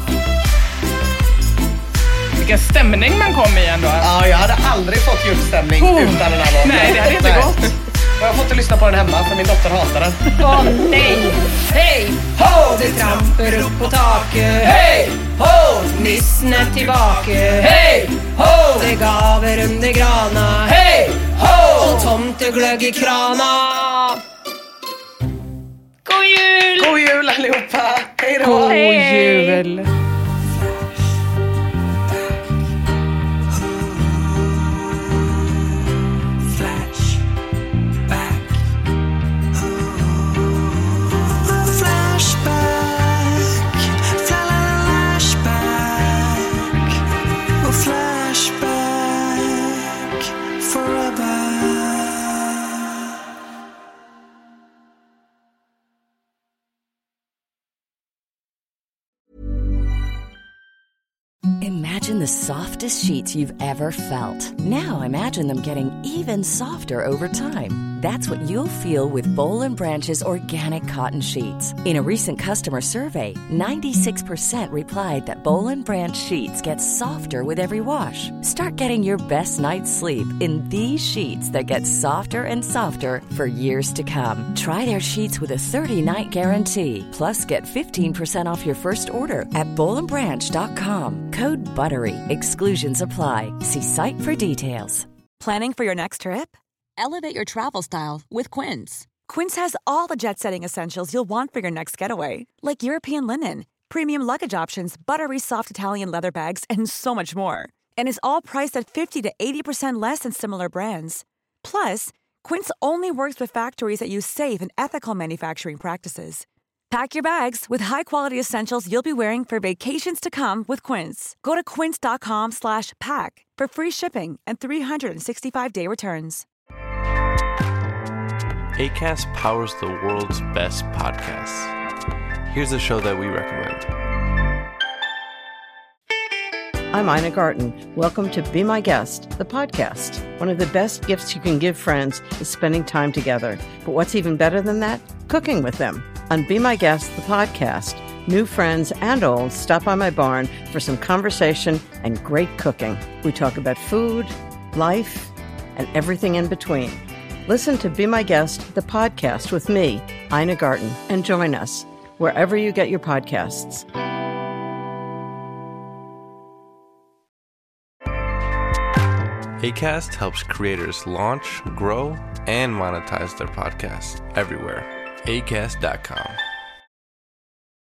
Vilken stämning man kom i ändå. Ja, jag hade aldrig fått julstämning utan den här låten. Nej, det hade inte gått. Jag har fått att lyssna på den hemma för min dotter hatar den. Nej! Hej ho, det tramper upp på taket. Hej ho, nissen är tillbaka. Hej ho, det gaver under grana. Hej ho, och tomteglögg i krana. God jul! God jul allihopa! Hej då! God jul! Imagine the softest sheets you've ever felt. Now imagine them getting even softer over time. That's what you'll feel with Boll & Branch's organic cotton sheets. In a recent customer survey, 96% replied that Boll & Branch sheets get softer with every wash. Start getting your best night's sleep in these sheets that get softer and softer for years to come. Try their sheets with a 30-night guarantee. Plus, get 15% off your first order at bollandbranch.com. Code BUTTERY. Exclusions apply. See site for details. Planning for your next trip? Elevate your travel style with Quince. Quince has all the jet-setting essentials you'll want for your next getaway, like European linen, premium luggage options, buttery soft Italian leather bags, and so much more. And is all priced at 50 to 80% less than similar brands. Plus, Quince only works with factories that use safe and ethical manufacturing practices. Pack your bags with high-quality essentials you'll be wearing for vacations to come with Quince. Go to quince.com/pack for free shipping and 365-day returns. Acast powers the world's best podcasts. Here's a show that we recommend. I'm Ina Garten. Welcome to Be My Guest, the podcast. One of the best gifts you can give friends is spending time together. But what's even better than that? Cooking with them. On Be My Guest, the podcast, new friends and old stop by my barn for some conversation and great cooking. We talk about food, life, and everything in between. Listen to Be My Guest, the podcast with me, Ina Garten, and join us wherever you get your podcasts. Acast helps creators launch, grow, and monetize their podcasts everywhere. Acast.com.